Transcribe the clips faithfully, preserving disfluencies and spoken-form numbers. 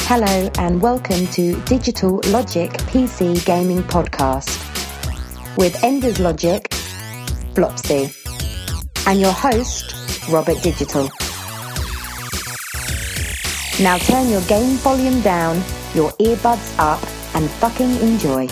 Hello and welcome to Digital Logic P C Gaming Podcast with Enders Logic, Flopsy, and your host, Robert Digital. Now turn your game volume down, your earbuds up, and fucking enjoy.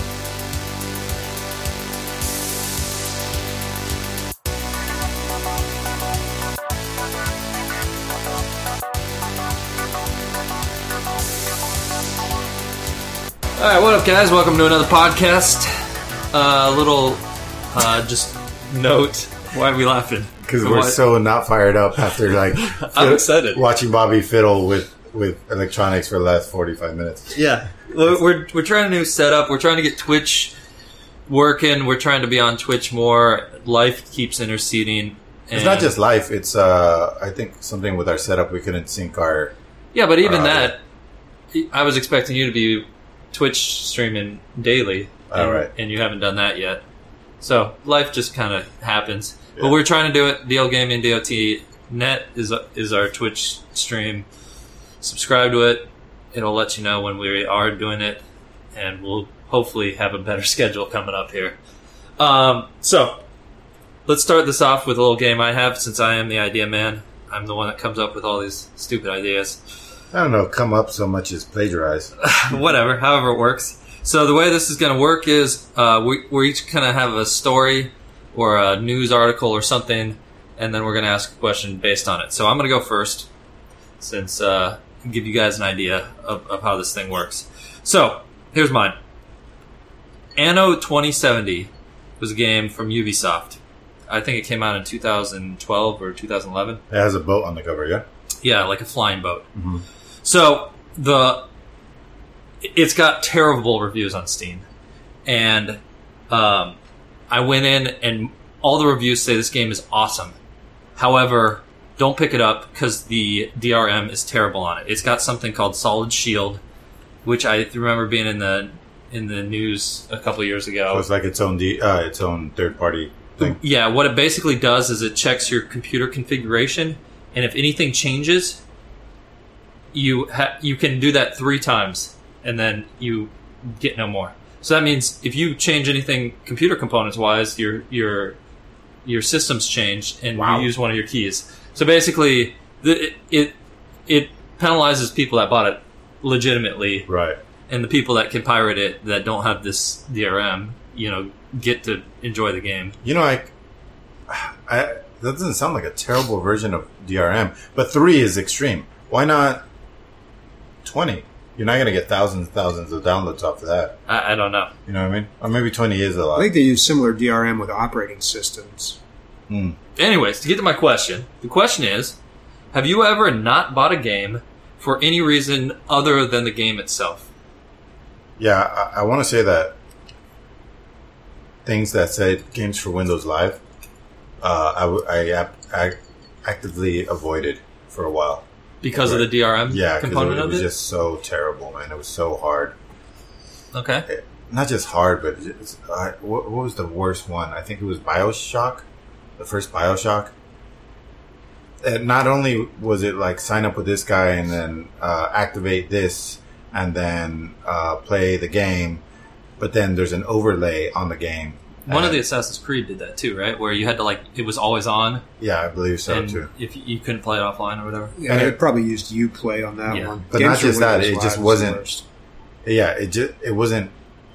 All right, what up, guys? Welcome to another podcast. A uh, little, uh, just note. Why are we laughing? Because we're Why? so not fired up after like I'm excited watching Bobby fiddle with, with electronics for the last forty-five minutes. Yeah, we're we're trying a new setup. We're trying to get Twitch working. We're trying to be on Twitch more. Life keeps interceding. And It's not just life. It's uh, I think something with our setup. We couldn't sync our. yeah, but even our that, I was expecting you to be Twitch streaming daily, and, All right. and you haven't done that yet. So life just kind of happens. Yeah. But we're trying to do it. D L Gaming dot net is is our Twitch stream. Subscribe to it. It'll let you know when we are doing it, and we'll hopefully have a better schedule coming up here. Um, so let's start this off with a little game I have, since I am the idea man. I'm the one that comes up with all these stupid ideas. I don't know. Come up so much as plagiarize. Whatever, however it works. So the way this is going to work is uh, we, we each kind of have a story or a news article or something, and then we're going to ask a question based on it. So I'm going to go first, since uh, give you guys an idea of, of how this thing works. So here's mine. Anno twenty seventy was a game from Ubisoft. I think it came out in two thousand twelve or two thousand eleven. It has a boat on the cover, yeah? Yeah, like a flying boat. Mm-hmm. So the it's got terrible reviews on Steam, and um, I went in and all the reviews say this game is awesome. However, don't pick it up because the D R M is terrible on it. It's got something called Solid Shield, which I remember being in the in the news a couple years ago. So it's like its own D, uh, its own third party thing. Yeah, what it basically does is it checks your computer configuration, and if anything changes, you ha- you can do that three times, and then you get no more. So that means if you change anything computer components wise, your your your system's changed, and Wow. you use one of your keys. So basically, the, it, it it penalizes people that bought it legitimately, Right. and the people that can pirate it that don't have this D R M, you know, get to enjoy the game. You know, I, I that doesn't sound like a terrible version of D R M, but three is extreme. Why not twenty? You're not going to get thousands and thousands of downloads off of that. I, I don't know. You know what I mean? Or maybe twenty is a lot. I think they use similar D R M with operating systems. Mm. Anyways, to get to my question, the question is, have you ever not bought a game for any reason other than the game itself? Yeah, I, I want to say that things that said games for Windows Live, uh, I, w- I, ap- I actively avoided for a while. Because of the D R M Yeah, because component it, it of was it? just so terrible, man. It was so hard. Okay. It, not just hard, but it's, uh, what, what was the worst one? I think it was BioShock, the first BioShock. And not only was it like sign up with this guy and then uh, activate this and then uh, play the game, but then there's an overlay on the game. One and, of the Assassin's Creed did that too, right? Where you had to, like, it was always on. Yeah, I believe so and too. if you, you couldn't play it offline or whatever. Yeah, And they it- probably used Uplay on that Yeah. one. But Games not for just that, Windows it Live just is the wasn't- worst. Yeah, it just it wasn't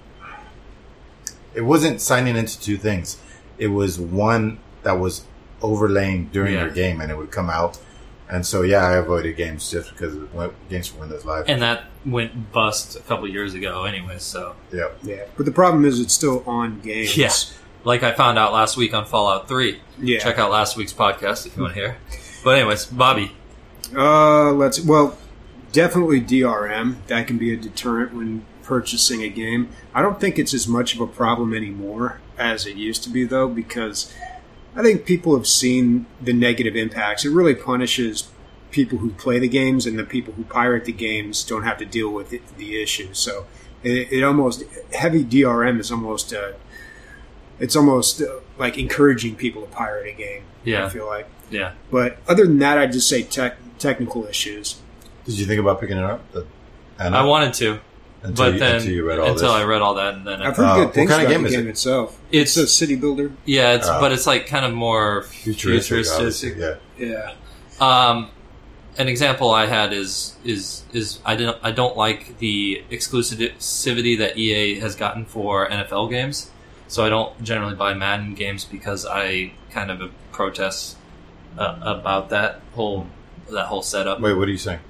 it wasn't signing into two things. It was one that was overlaying during Yeah. your game, and it would come out. And so, yeah, I avoided games just because of win- games for Windows Live. And that went bust a couple years ago anyway, so. yeah, Yeah, but the problem is it's still on games. Yeah. Like I found out last week on Fallout three. Yeah. Check out last week's podcast if you want to hear. But anyways, Bobby. Uh, let's well, definitely D R M. That can be a deterrent when purchasing a game. I don't think it's as much of a problem anymore as it used to be, though, because I think people have seen the negative impacts. It really punishes people who play the games, and the people who pirate the games don't have to deal with it, the issue. So it, it almost heavy D R M is almost uh, it's almost uh, like encouraging people to pirate a game. Yeah. I feel like. Yeah. But other than that, I'd just say tech, technical issues. Did you think about picking it up? The And I wanted to, until but you, then until, you read all until this. I read all that, and then I've I, heard Uh, good what things kind of about game the is game it? itself. It's- It's a city builder. yeah, it's Uh, but it's like kind of more futuristic, futuristic. obviously, yeah. Yeah. Um, an example I had is is is I didn't I don't like the exclusivity that E A has gotten for N F L games, so I don't generally buy Madden games because I kind of protest uh, about that whole that whole setup. Wait, what are you saying?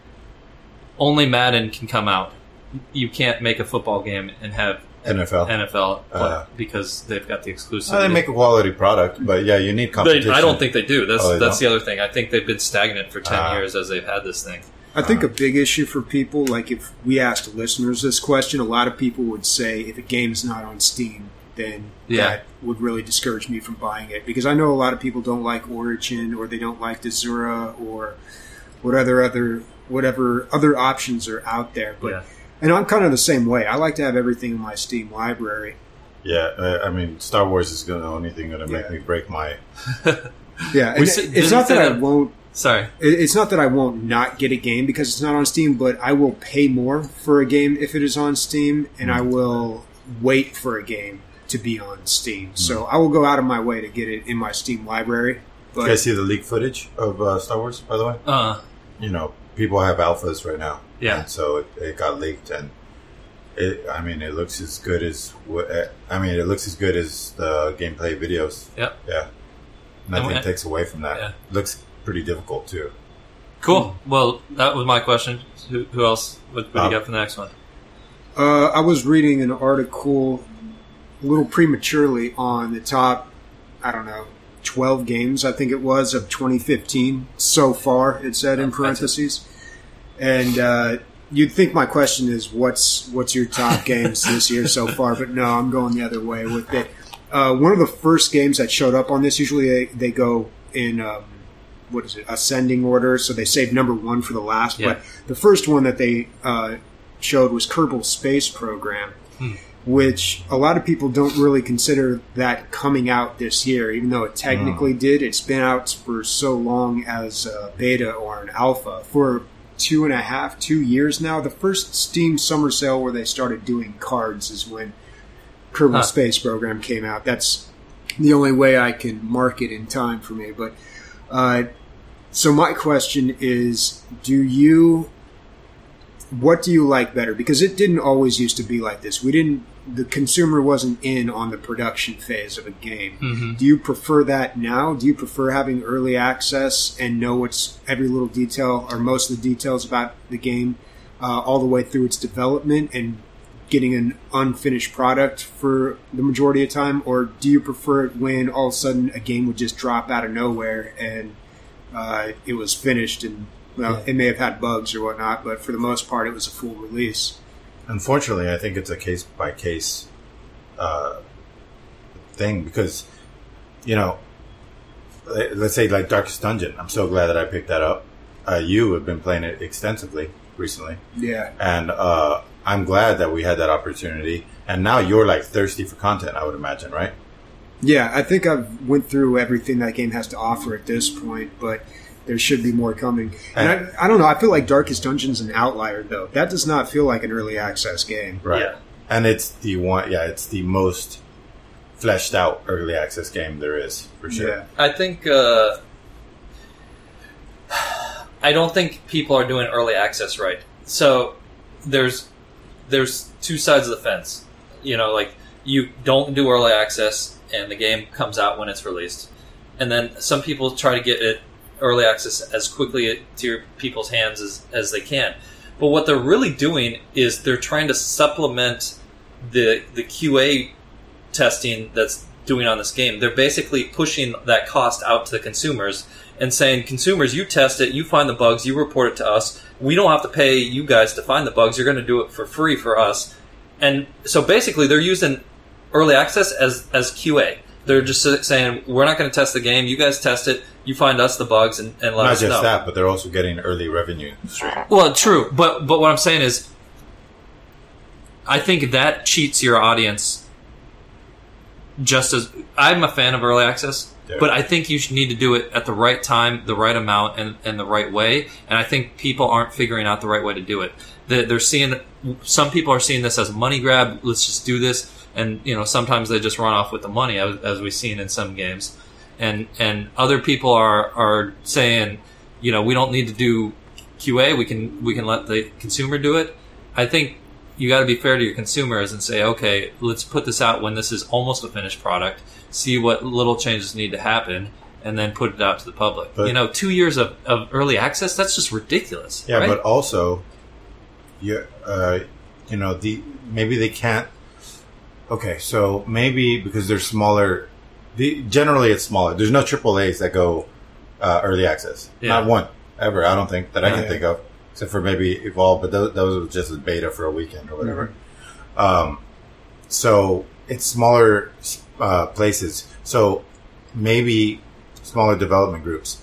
Only Madden can come out. You can't make a football game and have N F L. N F L play Uh, because they've got the exclusivity. Well, they make a quality product, but yeah, you need They- competition. I don't think they do. That's Oh, they that's don't? the other thing. I think they've been stagnant for ten Ah. years as they've had this thing. I think a big issue for people, like if we asked listeners this question, a lot of people would say if a game's not on Steam, then Yeah. that would really discourage me from buying it. Because I know a lot of people don't like Origin, or they don't like Desura, or what other other whatever other options are out there. But Yeah. and I'm kind of the same way. I like to have everything in my Steam library. Yeah, uh, I mean, Star Wars is going to the only thing going to make Yeah. me break my. Yeah, We and s- it's didn't not say that I that- won't. Sorry. It- It's not that I won't not get a game because it's not on Steam, but I will pay more for a game if it is on Steam, and I will wait for a game to be on Steam. So I will go out of my way to get it in my Steam library. You guys But see the leaked footage of uh, Star Wars, by the way? Uh, You know, people have alphas right now. Yeah. And so it, it got leaked, and it. I mean, it looks as good as. wh- uh, I mean, it looks as good as the gameplay videos. Yep. Yeah. Nothing And we- takes away from that. Yeah. Looks pretty difficult too. cool. Well, that was my question. Who, who else? What, what do Bob? you got for the next one? uh, I was reading an article a little prematurely on the top, I don't know, twelve games, I think it was, of twenty fifteen so far, it said in That's parentheses. And uh, you'd think my question is, what's what's your top games this year so far? But no, I'm going the other way with it. Uh, one of the first games that showed up on this, usually they, they go in, um, what is it, ascending order, so they save number one for the last. Yeah. But the first one that they uh, showed was Kerbal Space Program, Hmm. which a lot of people don't really consider that coming out this year, even though it technically did. It's been out for so long as a beta or an alpha. For two and a half, two years now. The first Steam summer sale where they started doing cards is when Kerbal Huh. Space Program came out. That's the only way I can mark it in time for me. But uh, so my question is, do you, what do you like better? Because it didn't always used to be like this. We didn't, the consumer wasn't in on the production phase of a game. Mm-hmm. Do you prefer that now? Do you prefer having early access and know what's every little detail or most of the details about the game uh, all the way through its development and getting an unfinished product for the majority of time? Or do you prefer it when all of a sudden a game would just drop out of nowhere and uh, it was finished and, well, it may have had bugs or whatnot, but for the most part it was a full release? Unfortunately, I think it's a case by case uh, thing because, you know, let's say like Darkest Dungeon. I'm so glad that I picked that up. Uh, you have been playing it extensively recently, Yeah. and uh, I'm glad that we had that opportunity. And now you're like thirsty for content, I would imagine, right? Yeah, I think I've went through everything that game has to offer at this point, but there should be more coming. And I, I don't know, I feel like Darkest Dungeon's an outlier, though. That does not feel like an early access game. Right. Yeah. And it's the one, yeah, it's the most fleshed out early access game there is, for sure. Yeah. I think uh, I don't think people are doing early access right. So there's there's two sides of the fence. You know, like you don't do early access, and the game comes out when it's released, and then some people try to get it early access as quickly to your people's hands as as they can. But what they're really doing is they're trying to supplement the the Q A testing that's doing on this game. They're basically pushing that cost out to the consumers and saying, consumers, you test it, you find the bugs, you report it to us. We don't have to pay you guys to find the bugs. You're going to do it for free for us. And so basically they're using early access as, as Q A. They're just saying, we're not going to test the game. You guys test it. You find us the bugs and, and let Not us just know. that, but they're also getting early revenue stream. Well, true, but but what I'm saying is, I think that cheats your audience. Just as I'm a fan of early access, Yeah. But I think you should need to do it at the right time, the right amount, and, and the right way. And I think people aren't figuring out the right way to do it. They're, they're seeing, some people are seeing this as a money grab. Let's just do this. And, you know, sometimes they just run off with the money, as, as we've seen in some games. And, and other people are, are saying, you know, we don't need to do Q A. We can, we can let the consumer do it. I think you got to be fair to your consumers and say, okay, let's put this out when this is almost a finished product, see what little changes need to happen, and then put it out to the public. But, you know, two years of, of early access, that's just ridiculous. Yeah, right? but also, you, uh, you know, the maybe they can't. Okay, so maybe because they're smaller, the, generally it's smaller. There's no triple A's that go uh, early access. Yeah. Not one, ever, I don't think, that I can Yeah. think of. Except for maybe Evolve, but those, those were just a beta for a weekend or whatever. Mm-hmm. Um, so it's smaller uh, places. So maybe smaller development groups.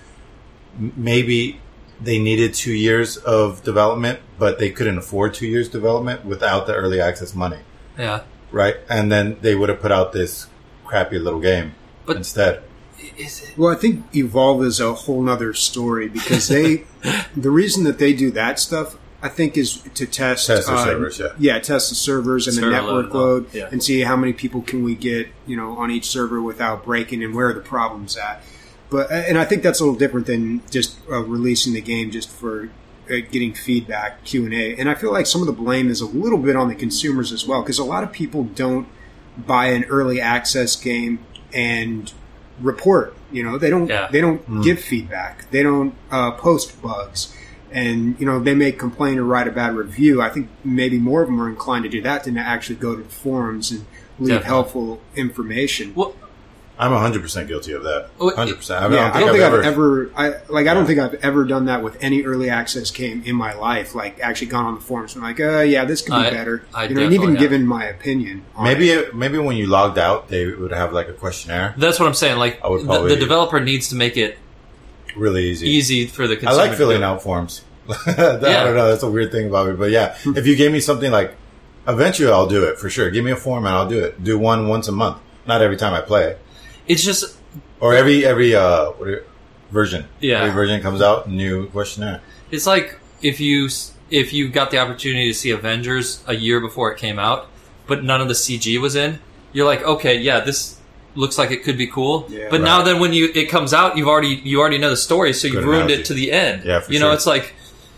M- maybe they needed two years of development, but they couldn't afford two years development without the early access money. Yeah. Right? And then they would have put out this crappy little game But- instead. Is it? Well, I think Evolve is a whole nother story because they, the reason that they do that stuff, I think, is to test, Test the uh, servers, yeah. yeah, test the servers and Server the network load, load, yeah. and see how many people can we get, you know, on each server without breaking, and where are the problems at. But and I think that's a little different than just uh, releasing the game just for uh, getting feedback, Q and A. And I feel like some of the blame is a little bit on the consumers as well, because a lot of people don't buy an early access game and report. You know, they don't Yeah. they don't Mm. give feedback. They don't uh, post bugs. And, you know, they may complain or write a bad review. I think maybe more of them are inclined to do that than to actually go to the forums and leave Definitely. helpful information. Well, I'm one hundred percent guilty of that. Well, one hundred percent. I yeah, don't think, I don't I've, think ever, I've ever, I like. I don't Yeah. think I've ever done that with any early access game in my life. Like, actually gone on the forums and like, uh, yeah, this could be I- better. I you know, and even definitely have. given my opinion. On Maybe it. it, maybe when you logged out, they would have like a questionnaire. that's what I'm saying. Like, I would the, probably- the developer needs to make it Really easy. easy for the I consumer. like to filling do. out forms. I don't know. That's a weird thing about me. But yeah, if you gave me something like, eventually I'll do it for sure. Give me a form and I'll do it. Do one once a month. Not every time I play. It's just, Or every, every, uh, what are, version. Yeah. Every version comes out, new questionnaire. it's like if you if you got the opportunity to see Avengers a year before it came out, but none of the C G was in. You're like, okay, yeah, this looks like it could be cool. Yeah. but Right. now then when you it comes out, you've already you already know the story, so you've Good ruined analogy. it to the end. Yeah, for you know, sure. it's like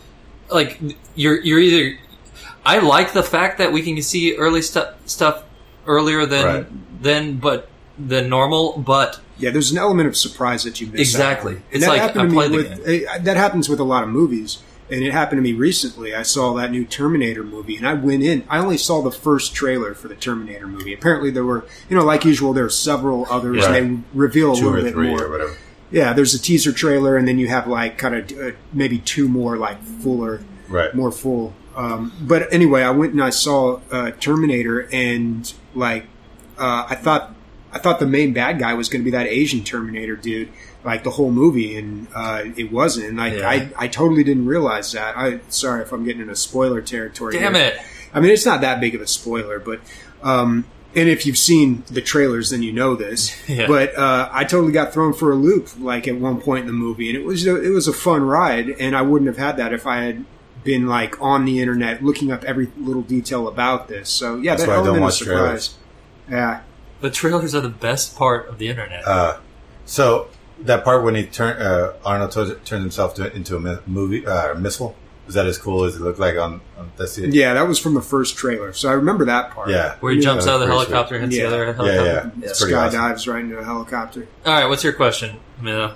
like you're you're either. I like the fact that we can see early stu- stuff earlier than Right. than but than normal, but Yeah, there's an element of surprise that you miss. Exactly. out on. It's And that like, happened I to me played the with, eh, that happens with a lot of movies, and it happened to me recently. I saw that new Terminator movie, and I went in. I only saw the first trailer for the Terminator movie. Apparently, there were, you know, like usual, there are several others, Right. and they reveal a Two little or bit three more. or whatever. Yeah, there's a teaser trailer, and then you have like kind of uh, maybe two more like fuller, Right. more full. Um, but anyway, I went and I saw uh, Terminator, and like uh, I thought, I thought the main bad guy was going to be that Asian Terminator dude, like the whole movie, and uh, it wasn't. And like Yeah. I, I totally didn't realize that. I sorry if I'm getting into spoiler territory. damn here. it. I mean, it's not that big of a spoiler, but um, and if you've seen the trailers, then you know this. Yeah. But uh, I totally got thrown for a loop, like at one point in the movie, and it was a, it was a fun ride, and I wouldn't have had that if I had been like on the internet looking up every little detail about this. So yeah, That's that why I don't element of watch surprise. Yeah, The trailers are the best part of the internet. Uh, so that part when he turned, uh, Arnold t- turned himself to, into a mi- movie, uh, missile. Was that as cool as it looked like on, on that's it? yeah, that was from the first trailer, so I remember that part. Yeah. Where he Yeah. jumps out of the That was pretty helicopter and hits Yeah. the other Yeah, helicopter. yeah. It's pretty awesome. Skydives right into a helicopter. All right, what's your question, Mila?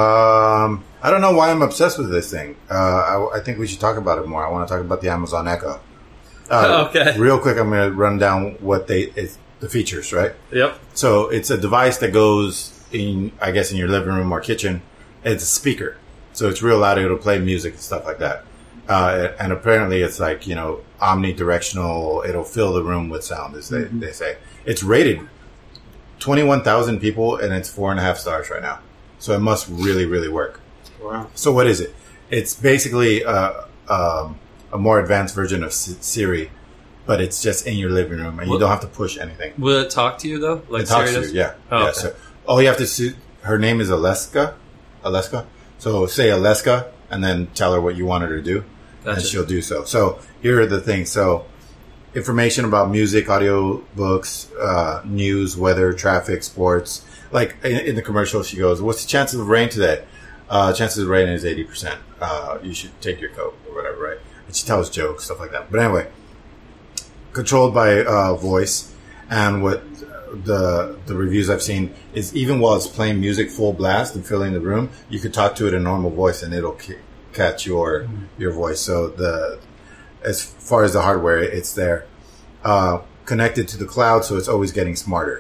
Um, I don't know why I'm obsessed with this thing. Uh, I, I think we should talk about it more. I want to talk about the Amazon Echo. Uh, Okay. Real quick, I'm going to run down what they it's, the features, right? Yep. So it's a device that goes in, I guess, in your living room or kitchen. It's a speaker, so it's real loud. It'll play music and stuff like that. Uh, and apparently, it's like you know, omnidirectional. It'll fill the room with sound, as they, Mm-hmm. they say. It's rated twenty-one thousand people, and it's four and a half stars right now. So it must really, really work. Wow. So what is it? It's basically uh, um, a more advanced version of S- Siri, but it's just in your living room, and you Well- don't have to push anything. Will it talk to you though? Like It talks Siri to does? you, yeah. Oh, yeah. okay. So all you have to su- her name is Aleska. Aleska. So say Aleska, and then tell her what you want her to do, Gotcha. and she'll do so. So here are the things. So information about music, audio books, uh, news, weather, traffic, sports. Like in, in the commercial, she goes, "What's the chances of rain today?" Uh, chances of rain is eighty percent. Uh, you should take your coat or whatever, right? And she tells jokes, stuff like that. But anyway, controlled by uh, voice, and what the the reviews I've seen is even while it's playing music full blast and filling the room, you could talk to it in normal voice and it'll c- catch your mm-hmm. your voice. So the as far as the hardware, it's there, uh, connected to the cloud, so it's always getting smarter.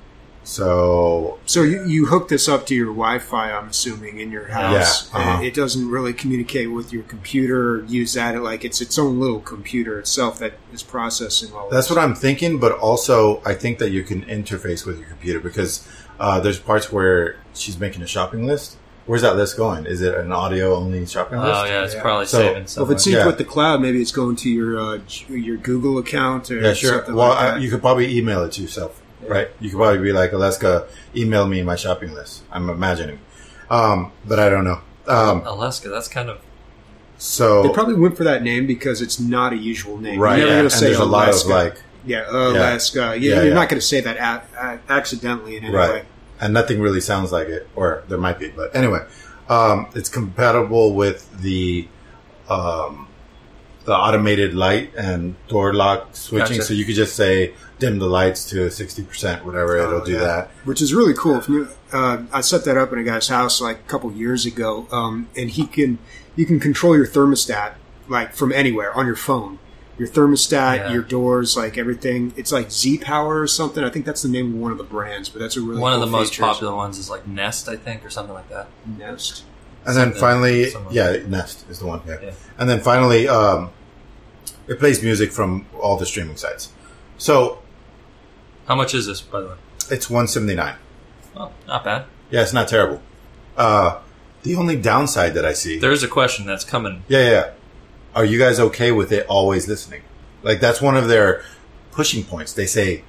So, so you, you hook this up to your Wi-Fi, I'm assuming, in your house. Yeah, uh-huh. It doesn't really communicate with your computer or use that. Like it's its own little computer itself that is processing all of That's this. what I'm thinking, but also I think that you can interface with your computer because uh, there's parts where she's making a shopping list. Where's that list going? Is it an audio-only shopping list? Oh, yeah, it's Yeah. probably So- saving Well, if somewhere. it's synced Yeah. with the cloud, maybe it's going to your uh, your Google account or Yeah, sure. something Well, like I, that. you could probably email it to yourself, right? You could probably be like, Aleska, email me my shopping list. I'm imagining. Um, but I don't know. Um, Alaska, that's kind of... so, They probably went for that name because it's not a usual name. right, You're never yeah. going And to say there's a lot of Alaska. like, Yeah, Alaska. Yeah, Yeah, you're yeah. not going to say that a- a- accidentally in any right. way. And nothing really sounds like it, or there might be. But anyway, um, it's compatible with the um, the automated light and door lock switching. Gotcha. So you could just say dim the lights to sixty percent, whatever. Oh, it'll do yeah. that. Which is really cool. If you, uh, I set that up in a guy's house like a couple years ago, um, and he can you can control your thermostat like from anywhere on your phone. Your thermostat, Yeah. your doors, like everything. It's like Z Power or something. I think that's the name of one of the brands, but that's a really One cool of the most features. popular ones is like Nest, I think, or something like that. Nest. And then Something- finally, someone- yeah, Nest is the one. Yeah. Yeah. And then finally, um, it plays music from all the streaming sites. So How much is this, by the way? it's one seventy nine. Oh, not bad. Yeah, it's not terrible. Uh, the only downside that I see, There's a question that's coming. yeah, yeah, yeah. Are you guys okay with it always listening? Like that's one of their pushing points. They say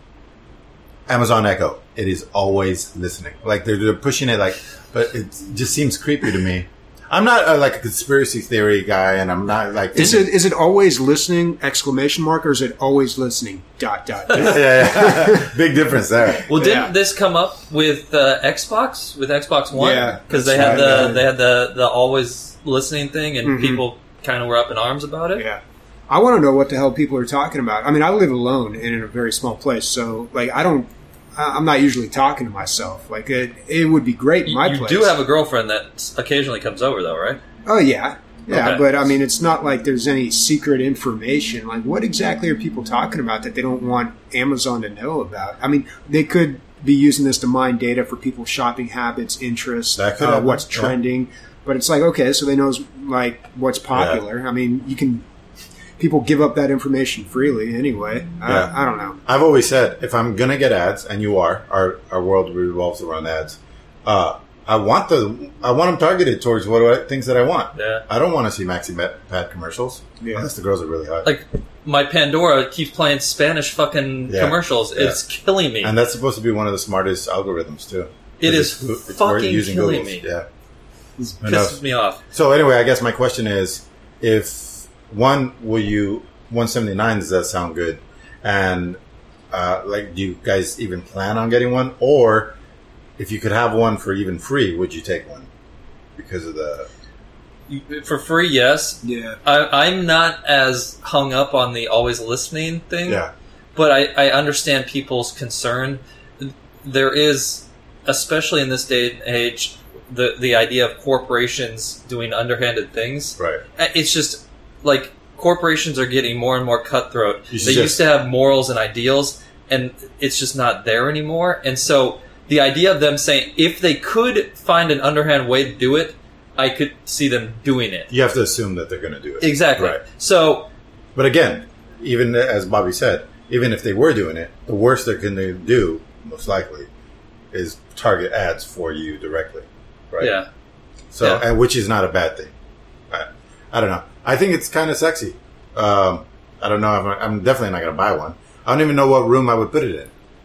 Amazon Echo, it is always listening. Like they're, they're pushing it like, but it just seems creepy to me. I'm not uh, like a conspiracy theory guy, and I'm not like Is it is it always listening exclamation mark or is it always listening dot dot dot? yeah, yeah. Big difference there. Well, didn't Yeah. this come up with uh, Xbox, with Xbox One? Yeah, because they that's had right, the yeah. they had the, the always listening thing, and Mhm. people kind of were up in arms about it. Yeah. I want to know what the hell people are talking about. I mean, I live alone and in a very small place, so like I don't. I- I'm not usually talking to myself. Like it, it would be great in You, my you place. do have a girlfriend that occasionally comes over, though, right? Oh yeah, yeah. Okay. But I mean, it's not like there's any secret information. Like, what exactly are people talking about that they don't want Amazon to know about? I mean, they could be using this to mine data for people's shopping habits, interests, That could uh, happen, what's yeah. trending. But it's like, okay, so they know like what's popular. I mean, you can people give up that information freely anyway. Yeah. I, I don't know. I've always said if I'm gonna get ads, and you are, our our world revolves around ads. Uh, I want the I want them targeted towards what I, things that I want. Yeah. I don't want to see Maxi Pad commercials Yeah. unless the girls are really hot. Like my Pandora keeps playing Spanish fucking Yeah. commercials. Yeah. It's killing me. And that's supposed to be one of the smartest algorithms too. It is It's- it's- it's fucking using killing Google's. me. Yeah. It Who knows? pisses me off. So anyway, I guess my question is, if one, will you one seventy-nine? Does that sound good? And uh, like, do you guys even plan on getting one? Or if you could have one for even free, would you take one because of the? For free, yes. Yeah. I, I'm not as hung up on the always listening thing. Yeah. But I, I understand people's concern. There is, especially in this day and age, the the idea of corporations doing underhanded things. Right. It's just like corporations are getting more and more cutthroat. You They should used just- to have morals and ideals, and it's just not there anymore. And so the idea of them saying if they could find an underhand way to do it, I could see them doing it. You have to assume that they're going to do it. Exactly. Right. So But again, even as Bobby said, even if they were doing it, the worst they're going to do, most likely, is target ads for you directly. Right. yeah. So, Yeah. and which is not a bad thing. I, I don't know. I think it's kind of sexy. Um, I don't know. If I, I'm definitely not going to buy one. I don't even know what room I would put it in.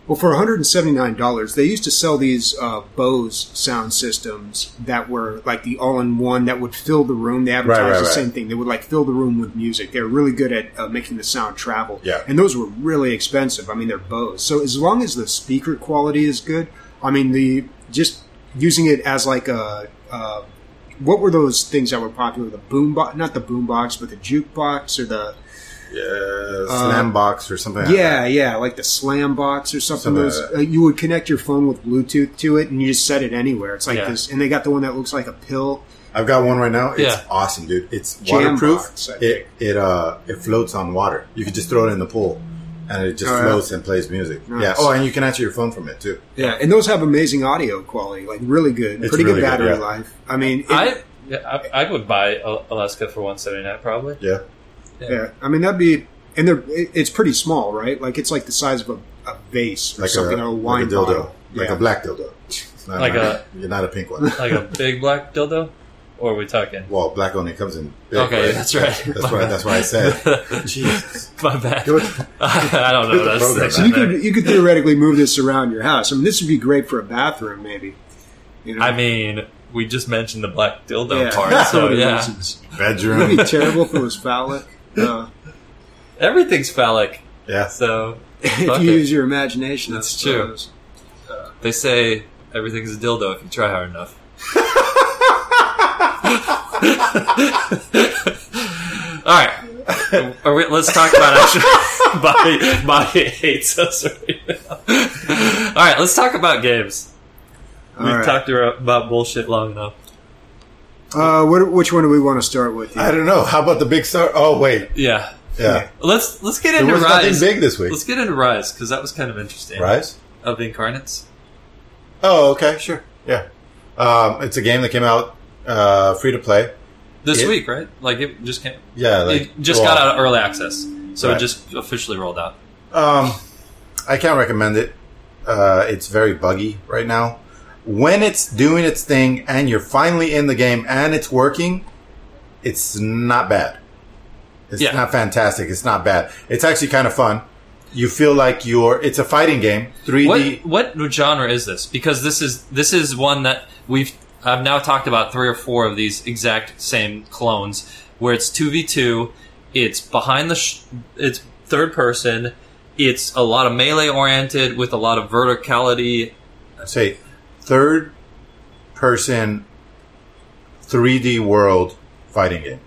Well, for one hundred seventy-nine dollars, they used to sell these uh, Bose sound systems that were like the all-in-one that would fill the room. They advertised Right, right, the right. same thing. They would like fill the room with music. They were really good at uh, making the sound travel. Yeah. And those were really expensive. I mean, they're Bose. So as long as the speaker quality is good, I mean, the just using it as like a... Uh, what were those things that were popular? The boombox, not the boombox, but the jukebox or the... Yeah, slam box or something. Yeah, like yeah, like the slam box or something. Something Those, like that. uh, you would connect your phone with Bluetooth to it, and you just set it anywhere. It's like Yeah. this, and they got the one that looks like a pill. that. I've got one right now. It's Yeah. awesome, dude. It's Jam waterproof. box, I it think. it uh it floats on water. You can just throw it in the pool, and it just Oh, yeah. floats and plays music. Nice. Yeah. Oh, and you can answer your phone from it too. Yeah, and those have amazing audio quality, like really good, It's pretty really good good, battery yeah. life. I mean, it, I, yeah, I I would buy Al- Alaska for one seventy nine probably. Yeah. yeah, I mean that'd be, and they're it, it's pretty small, right? Like it's like the size of a, a vase or Like something, a, or a wine like a dildo, bottle. like Yeah. a black dildo. It's not, Like not- a- you're not a pink one. Like a big black dildo, or are we talking? Well, black only comes in. Big, Okay, right? that's right. That's why. That's why I said. Jesus. My bad. Give it- I don't know. Give the That's program that's So you there. could you could theoretically move this around your house. I mean, this would be great for a bathroom, maybe. You know? I mean, we just mentioned the black dildo yeah, part, that's so what it yeah, is. It'd Bedroom. be terrible if it was phallic. Uh, everything's phallic. Yeah. So if fuck you it. use your imagination, That's I true. suppose. They say everything's a dildo if you try hard enough. All right. Are we, let's talk about actually. Bobby, Bobby hates us right now. All right, let's talk about games. All We've right. talked about bullshit long enough. Uh, what, which one do we want to start with? I don't know. How about the big star? Oh wait. Yeah. Yeah. Let's let's get There into was Rise. nothing big this week. Let's get into Rise because that was kind of interesting. Rise. Of the Incarnates. Oh, okay, sure. Yeah. Um, it's a game that came out uh, free to play. This Yeah. week, right? Like it just came. Yeah, like it just well, got out of early access, so Right. it just officially rolled out. Um, I can't recommend it. Uh, it's very buggy right now. When it's doing its thing and you're finally in the game and it's working, it's not bad. It's Yeah. not fantastic. It's not bad. It's actually kind of fun. You feel like you're. It's a fighting game. three D. What what genre is this? Because this is this is one that we've I've now talked about three or four of these exact same clones where it's two v two. It's behind the sh- it's third person. It's a lot of melee oriented with a lot of verticality. Say third person three D world fighting game.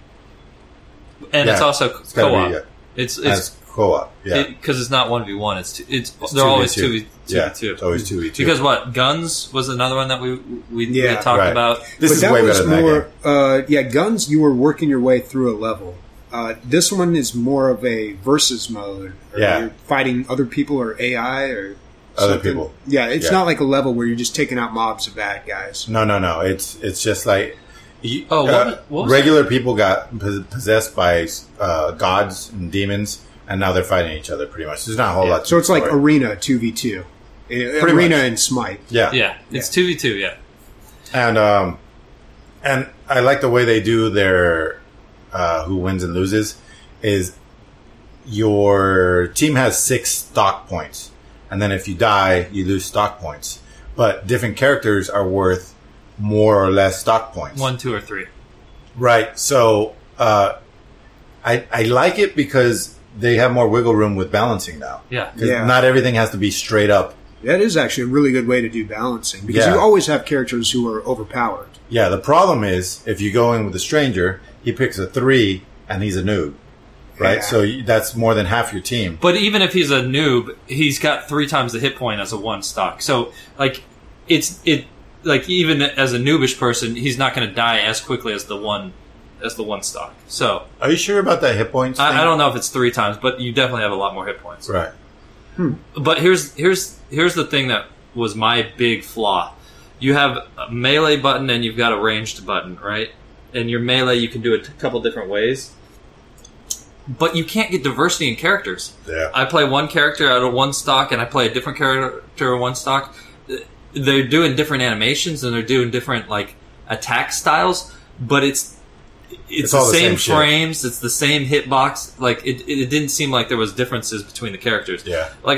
And it's Yeah, also It's gotta co-op. be yeah. It's And it's it's co-op. Yeah. because it's not one v one. It's two, it's, It's they're always two two v v two. Yeah, two. it's always two v two. Because what Guns was another one that we we, we Yeah. had talked Right. about. This but is that way was better than more, that game. uh, yeah, Guns, you were working your way through a level. Uh, this one is more of a versus mode. Or Yeah. You're fighting other people or A I or Other something. people. Yeah, it's Yeah. not like a level where you're just taking out mobs of bad guys. No, no, no. It's it's just like you, Oh, what uh, was- what was regular people got pos- possessed by uh, gods and demons, and now they're fighting each other. Pretty much, there's not a whole Yeah. lot. To So it's like story. Arena two v two. Uh, Pretty Arena much. and Smite. yeah, Yeah, it's two v two. Yeah. and um, and I like the way they do their uh, who wins and loses is your team has six stock points, and then if you die, you lose stock points. But different characters are worth more or less stock points. One, two, or three. Right. So uh, I I like it because they have more wiggle room with balancing now. Yeah. 'Cause Yeah. not everything has to be straight up. That is actually a really good way to do balancing because Yeah. you always have characters who are overpowered. Yeah. The problem is if you go in with a stranger, he picks a three and he's a noob. Right. Yeah. So you, that's more than half your team. But even if he's a noob, he's got three times the hit point as a one stock. So like, it's it like even as a noobish person, he's not going to die as quickly as the one as the one stock. So Are you sure about that hit points? thing? I, I don't know if it's three times, but you definitely have a lot more hit points. Right. But here's here's here's the thing that was my big flaw. You have a melee button and you've got a ranged button, right? And your melee you can do it a couple different ways. But you can't get diversity in characters. Yeah. I play one character out of one stock and I play a different character in one stock. They're doing different animations and they're doing different like attack styles, but it's it's, It's the all the same, same shit. frames, it's the same hitbox. Like it, it, it didn't seem like there was differences between the characters. Yeah. Like I was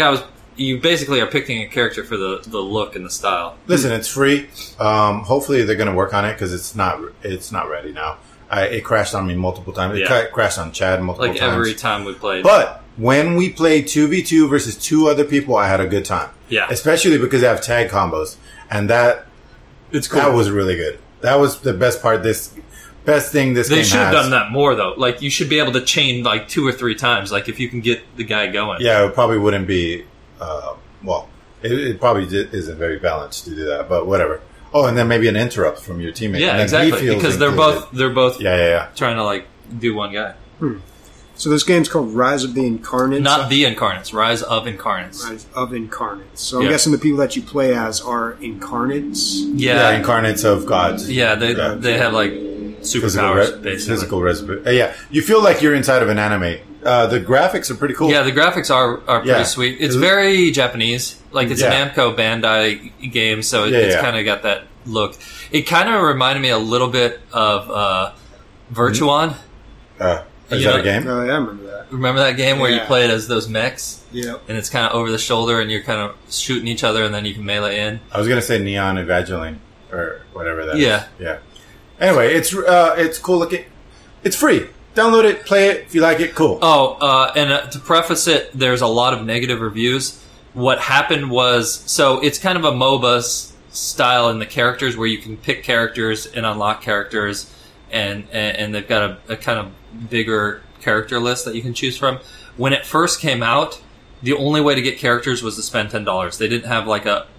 you basically are picking a character for the, the look and the style. Listen, it's free. Um, hopefully they're going to work on it because it's not it's not ready now. I, it crashed on me multiple times. It Yeah. ca- crashed on Chad multiple Like times. every time we played. But when we played two v two versus two other people, I had a good time. Yeah. Especially because they have tag combos. And that it's cool. that was really good. That was the best part. This best thing this They game should have has. done that more, though. Like, you should be able to chain, like, two or three times. Like, if you can get the guy going. Yeah, it probably wouldn't be, uh, well, it, it probably di- isn't very balanced to do that, but whatever. Oh, and then maybe an interrupt from your teammate. Yeah, and then he exactly. feels Because they're included. both, they're both Yeah, yeah, yeah. trying to, like, do one guy. So this game's called Rise of the Incarnates. Not the Incarnates. Rise of Incarnates. Rise of Incarnates. So I'm Yeah. guessing the people that you play as are incarnates. Yeah, Yeah. incarnates of gods. Yeah, they, Yeah. they have, like, Physical, superpowers, re- basically. physical res- uh, yeah, you feel like you're inside of an anime. Uh, the graphics are pretty cool. Yeah, the graphics are, are pretty Yeah. sweet. It's very Japanese. Like, it's Yeah. a Namco Bandai game, so it, Yeah, it's yeah. kind of got that look. It kind of reminded me a little bit of uh, Virtuon. Uh, is You that know- a game? Oh, yeah, I remember that. Remember that game where you Yeah. played as those mechs? Yep. And it's kind of over the shoulder and you're kind of shooting each other and then you can melee in. I was gonna say Neon Evangelion or whatever that is. Yeah. Yeah. Anyway, it's uh, it's cool looking. It's free. Download it, play it. If you like it, cool. Oh, uh, and uh, to preface it, there's a lot of negative reviews. What happened was, so it's kind of a MOBA s- style in the characters where you can pick characters and unlock characters, and and, and they've got a, a kind of bigger character list that you can choose from. When it first came out, the only way to get characters was to spend ten dollars. They didn't have like a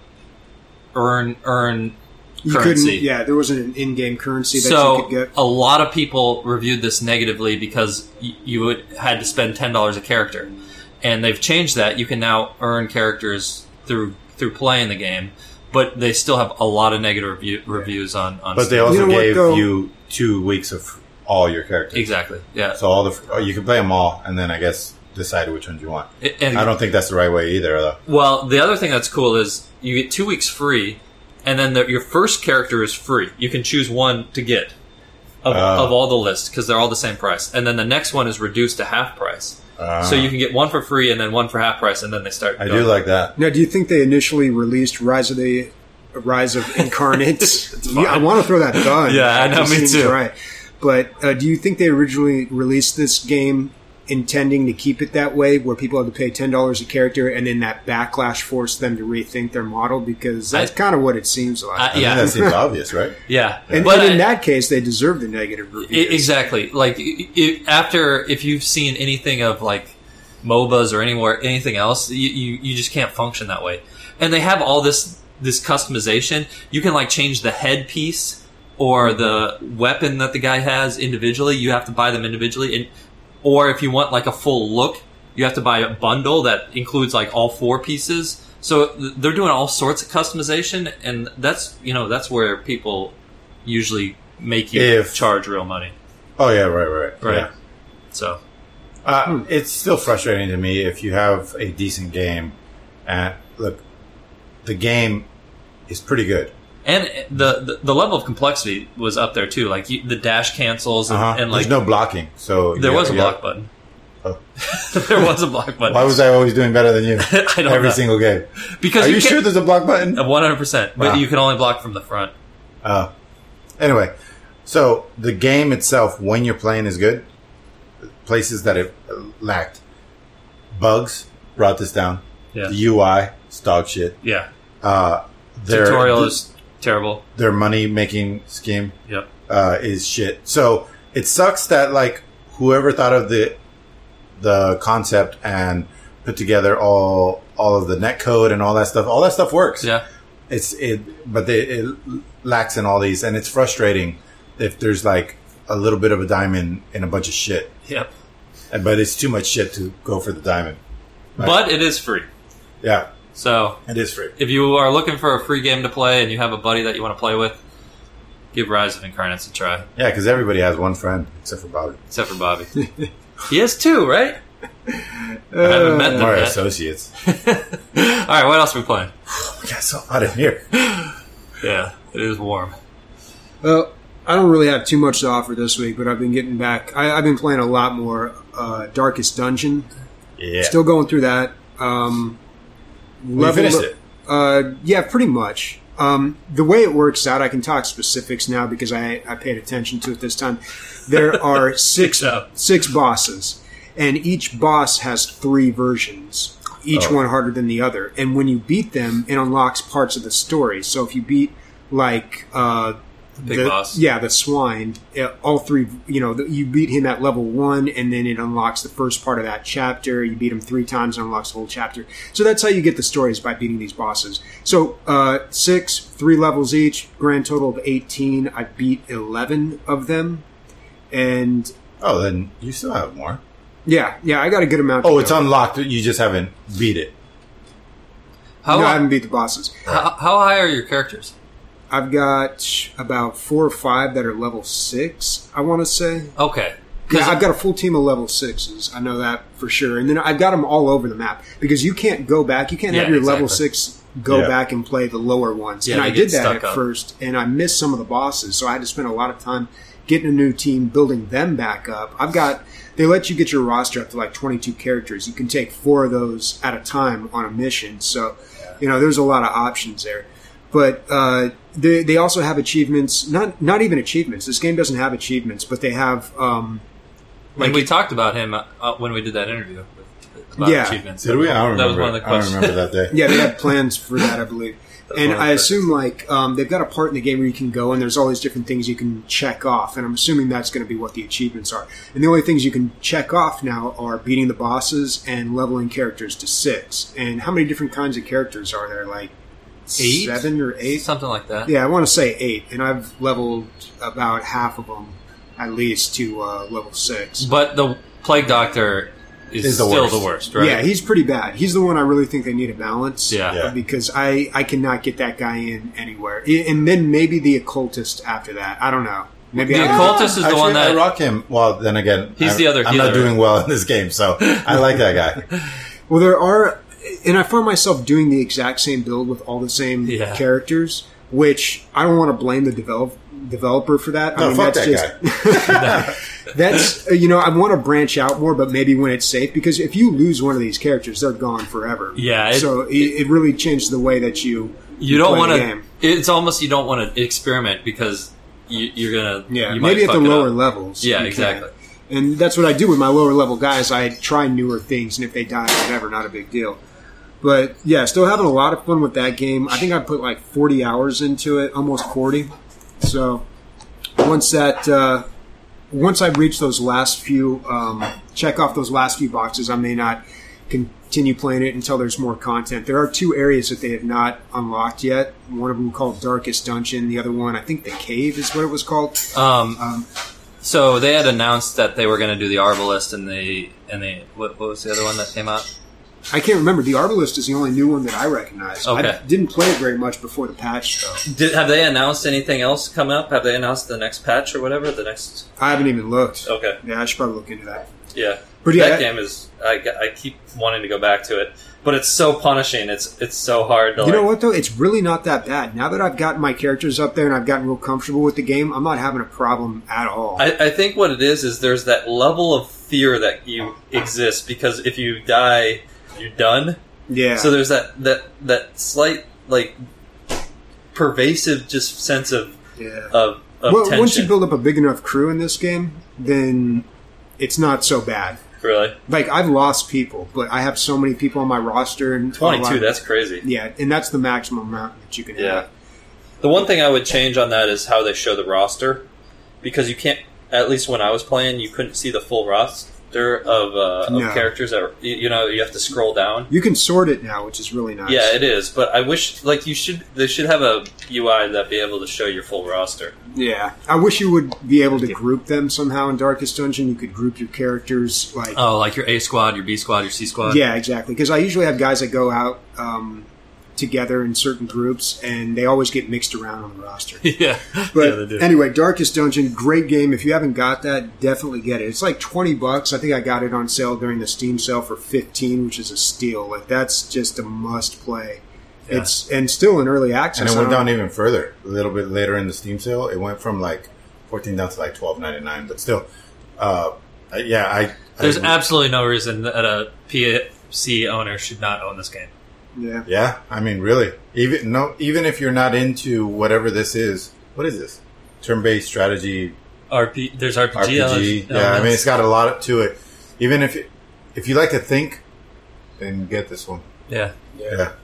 earn earn You currency. couldn't. Yeah, there wasn't an in-game currency that you So could get. a lot of people reviewed this negatively because y- you would, had to spend ten dollars a character, and they've changed that. You can now earn characters through through playing the game, but they still have a lot of negative review, reviews on on. But they Steam. also You know what, gave though? you two weeks of all your characters. exactly yeah. So all the oh, you can play them all, and then I guess decide which ones you want. And, I don't think that's the right way either, though. Well, the other thing that's cool is you get two weeks free, and then the, your first character is free. You can choose one to get of, Oh. of all the lists because they're all the same price, and then the next one is reduced to half price. Uh, So you can get one for free and then one for half price, and then they start. I going. do like that. Now, do you think they initially released Rise of the Rise of Incarnates? Yeah, I want to throw that gun. Yeah, I It know, just me seems too. Right, but uh, do you think they originally released this game intending to keep it that way, where people had to pay ten dollars a character, and then that backlash forced them to rethink their model? Because that's I- kind of what it seems like. I- I Yeah. think that seems obvious, right? Yeah, and, but and in I- that case, they deserve the negative reviews. I- exactly. Like i i after, if you've seen anything of like MOBAs or anywhere anything else, you, you you just can't function that way. And they have all this this customization. You can like change the headpiece or the weapon that the guy has individually. You have to buy them individually, and or if you want like a full look, you have to buy a bundle that includes like all four pieces. So th- they're doing all sorts of customization, and that's you know that's where people usually make you If- charge real money. Oh yeah, right, right, Right. Yeah. So Uh, It's still frustrating to me if you have a decent game. And look, the game is pretty good. and the, the the level of complexity was up there too. Like you, the dash cancels and, Uh-huh. and like There's no blocking, so there yeah, was a yeah. block button. Oh. There was a block button. Why was I always doing better than you? I don't Every know. single game. Because Are you, can't- sure there's a block button? one hundred percent, but Wow. you can only block from the front. Uh, anyway, so the game itself, when you're playing, is good. Places that it lacked. Bugs brought this down. Yeah, The U I, is dog shit. yeah. Uh, their, Tutorial is terrible. their money making scheme Yep. uh, is shit. So it sucks that like whoever thought of the the concept and put together all all of the net code and all that stuff, all that stuff works. Yeah. It's it, but they, it lacks in all these, and it's frustrating if there's like a little bit of a diamond in a bunch of shit, Yep. and but it's too much shit to go for the diamond. Right. But it is free. Yeah, So it is free. if you are looking for a free game to play and you have a buddy that you want to play with, give Rise of Incarnates a try. Yeah, because everybody has one friend except for Bobby. Except for Bobby. He has two, right? I haven't met them Or yet. associates. All right, what else are we playing? We got so hot in here. Yeah, it is warm. Well, I don't really have too much to offer this week, but I've been getting back. I, I've been playing a lot more uh, Darkest Dungeon. Yeah. Still going through that. Um, We finished it. Uh, yeah, pretty much. Um, the way it works out, I can talk specifics now because I, I paid attention to it this time. There are six six bosses, and each boss has three versions, each Oh. one harder than the other. And when you beat them, it unlocks parts of the story. So if you beat like uh, Big the, boss. yeah, the swine, uh, all three, you know, the, you beat him at level one, and then it unlocks the first part of that chapter. You beat him three times, and unlocks the whole chapter. So that's how you get the stories, by beating these bosses. So uh, six, three levels each, grand total of eighteen. I beat eleven of them, and Oh, then you still have more. yeah, yeah, I got a good amount. Oh, to it's go. unlocked. You just haven't beat it. How, No, I haven't beat the bosses. how, how high are your characters? I've got about four or five that are level six, I want to say. Okay. 'Cause Yeah, I've got a full team of level sixes. I know that for sure. And then I've got them all over the map because you can't go back. You can't have Yeah, your level exactly. six go Yeah. back and play the lower ones. Yeah, and they I get did that stuck at up. first, and I missed some of the bosses. So I had to spend a lot of time getting a new team, building them back up. I've got, they let you get your roster up to like twenty-two characters. You can take four of those at a time on a mission. So, you know, there's a lot of options there. But uh, they they also have achievements. Not not even achievements. This game doesn't have achievements, but they have. Um, Like we talked about him uh, uh, when we did that interview with, about Yeah. achievements. Did we? I don't remember. That was one of the I don't questions. remember that day. Yeah, they had plans for that, I believe. And one of the I assume like um, they've got a part in the game where you can go and there's all these different things you can check off, and I'm assuming that's going to be what the achievements are. And the only things you can check off now are beating the bosses and leveling characters to six. And how many different kinds of characters are there? Like Eight? seven or eight? Something like that. Yeah, I want to say eight, and I've leveled about half of them at least to uh, level six. But the Plague Doctor is, Is the still worst. the worst, right? Yeah, he's pretty bad. He's the one I really think they need to balance. Yeah. Yeah. Because I, I cannot get that guy in anywhere. I- And then maybe the occultist after that. I don't know. Maybe The I, occultist is the Actually, one that- I rock him. Well, then again, He's I'm, the other I'm healer. not doing well in this game, so I like that guy. Well, there are, and I find myself doing the exact same build with all the same Yeah. characters, which I don't want to blame the develop, developer for that. No, I mean, fuck that's that just, guy. That's, uh, you know, I want to branch out more, but maybe when it's safe, because if you lose one of these characters, they're gone forever. Yeah, it- so it, it really changed the way that you You don't play want the to. game. It's almost you don't want to experiment because you, you're gonna. Yeah, you might maybe at the fuck it lower up. levels. Yeah, you exactly. can. And that's what I do with my lower level guys. I try newer things, and if they die, whatever, not a big deal. But yeah, still having a lot of fun with that game. I think I put like forty hours into it, almost forty. So once that, uh, once I reach those last few, um, check off those last few boxes, I may not continue playing it until there's more content. There are two areas that they have not unlocked yet. One of them called Darkest Dungeon. The other one, I think, the Cave is what it was called. Um, Um, so they had announced that they were going to do the Arbalist and the and the what, what was the other one that came out? I can't remember. The Arbalist is the only new one that I recognize. Okay. I didn't play it very much before the patch, though. Did, have they announced anything else coming up? Have they announced the next patch or whatever? The next. I haven't even looked. Okay. Yeah, I should probably look into that. Yeah. But yeah, that that- game is. I, I keep wanting to go back to it, but it's so punishing. It's it's so hard to. You like, know what, though? It's really not that bad. Now that I've gotten my characters up there and I've gotten real comfortable with the game, I'm not having a problem at all. I, I think what it is is there's that level of fear that you exist because if you die, you're done. yeah. So there's that that that slight like pervasive just sense of yeah. of, of well, tension. once you build up a big enough crew in this game, then it's not so bad. really Like, I've lost people, but I have so many people on my roster. and twenty-two. That's crazy. Yeah, and that's the maximum amount that you can Yeah. have. The one thing I would change on that is how they show the roster, because you can't. At least when I was playing, you couldn't see the full roster of, uh, of No. characters. That are, you you know, you have to scroll down. You can sort it now, which is really nice. Yeah, it is. But I wish, like, you should. They should have a U I that be able to show your full roster. Yeah, I wish you would be able to group them somehow in Darkest Dungeon. You could group your characters like, Oh, like your A squad, your B squad, your C squad. yeah, exactly. Because I usually have guys that go out um, together in certain groups, and they always get mixed around on the roster. yeah. But yeah, they do. anyway, Darkest Dungeon, great game. If you haven't got that, definitely get it. It's like twenty bucks. I think I got it on sale during the Steam sale for fifteen, which is a steal. Like, that's just a must play. Yeah. It's and still in early access. And it I went don't- down even further. A little bit later in the Steam sale, it went from like fourteen down to like twelve ninety nine. But still, uh, yeah, I. There's I, absolutely no reason that a P C owner should not own this game. Yeah. Yeah, I mean, really. Even no, even if you're not into whatever this is, what is this? Turn-based strategy R P, there's R P G. R P G. Yeah, I mean, it's got a lot to it. Even if if you like to think, then get this one. Yeah. Yeah.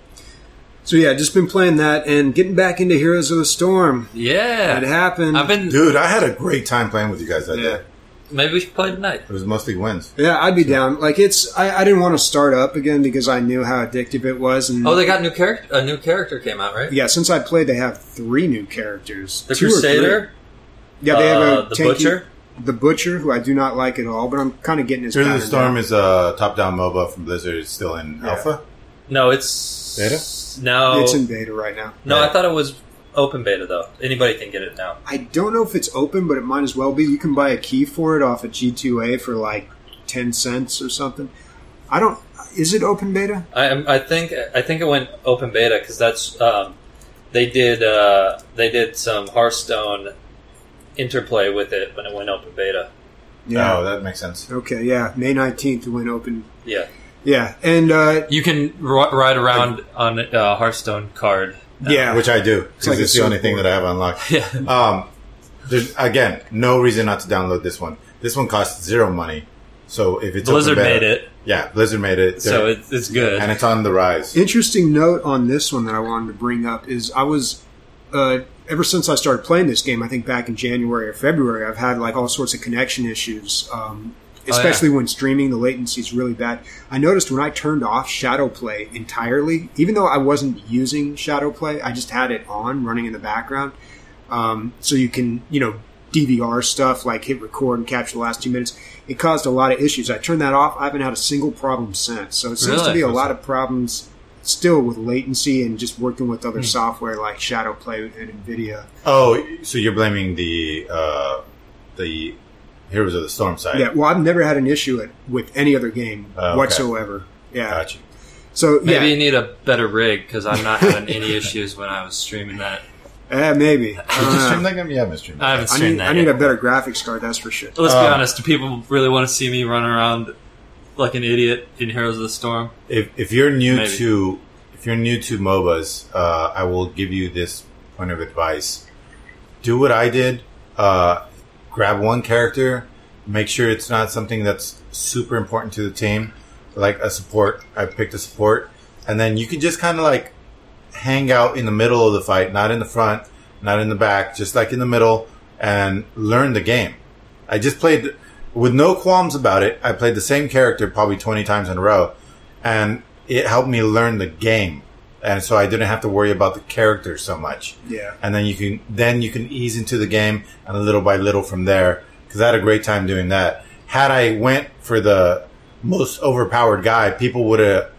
So yeah, just been playing that and getting back into Heroes of the Storm. Yeah. It happened. I've been. Dude, I had a great time playing with you guys that Yeah. day. Maybe we should play tonight. It was mostly wins. Yeah, I'd be down. Like it's, I, I didn't want to start up again because I knew how addictive it was. And Oh, they got new character. A new character came out, right? yeah, since I played, they have three new characters. The Two or three. Crusader. Yeah, they have uh, a the tanky- Butcher. The Butcher, who I do not like at all, but I'm kind of getting his. Heroes of the pattern Storm down. is a top-down MOBA from Blizzard. It's still in Yeah. alpha. No, it's Beta? No, It's in beta right now. no. Yeah. I thought it was open beta though. Anybody can get it now. I don't know if it's open, but it might as well be. You can buy a key for it off of G two A for like ten cents or something. I don't. Is it open beta? I I think I think it went open beta because that's um, they did uh, they did some Hearthstone interplay with it when it went open beta. Oh, that makes sense. Okay. Yeah. May nineteenth it went open. Yeah, Yeah, and uh, you can r- ride around on a uh, Hearthstone card. now. yeah, Which I do, because like it's, a the only thing surfboard. that I have unlocked. Yeah. Um, there's, again, no reason not to download this one. This one costs zero money. So if it's Blizzard open beta- made it, Yeah, Blizzard made it. so They're- it's, it's good. and it's on the rise. interesting note on this one that I wanted to bring up is I was uh, ever since I started playing this game. I think back in January or February, I've had like all sorts of connection issues. Um, Oh, yeah. Especially when streaming, the latency is really bad. I noticed when I turned off Shadowplay entirely, even though I wasn't using Shadowplay, I just had it on, running in the background. Um, so you can, you know, D V R stuff, like hit record and capture the last two minutes. It caused a lot of issues. I turned that off. I haven't had a single problem since. So it seems to Really? be a lot of problems still with latency and just working with other software like Shadowplay and NVIDIA. Oh, so you're blaming the uh, the Heroes of the Storm side? Yeah, well, I've never had an issue at, with any other game Oh, okay. whatsoever. Yeah. Gotcha. So, Maybe yeah. you need a better rig because I'm not having any issues when I was streaming that. Uh, maybe. I Did don't you know. stream that game? Yeah, I've been streaming. I haven't I streamed need, that I need yet. a better graphics card, that's for sure. Let's be Um, honest. Do people really want to see me run around like an idiot in Heroes of the Storm? If if you're new Maybe. to if you're new to MOBAs, uh, I will give you this point of advice. Do what I did. Uh, grab one character. Make sure it's not something that's super important to the team, like a support. I picked a support, and then you can just kind of like hang out in the middle of the fight, not in the front, not in the back, just like in the middle, and learn the game. I just played with no qualms about it. I played the same character probably twenty times in a row, and it helped me learn the game. And so I didn't have to worry about the character so much. Yeah. And then you can then you can ease into the game, and little by little from there. Because I had a great time doing that. Had I went for the most overpowered guy, people would have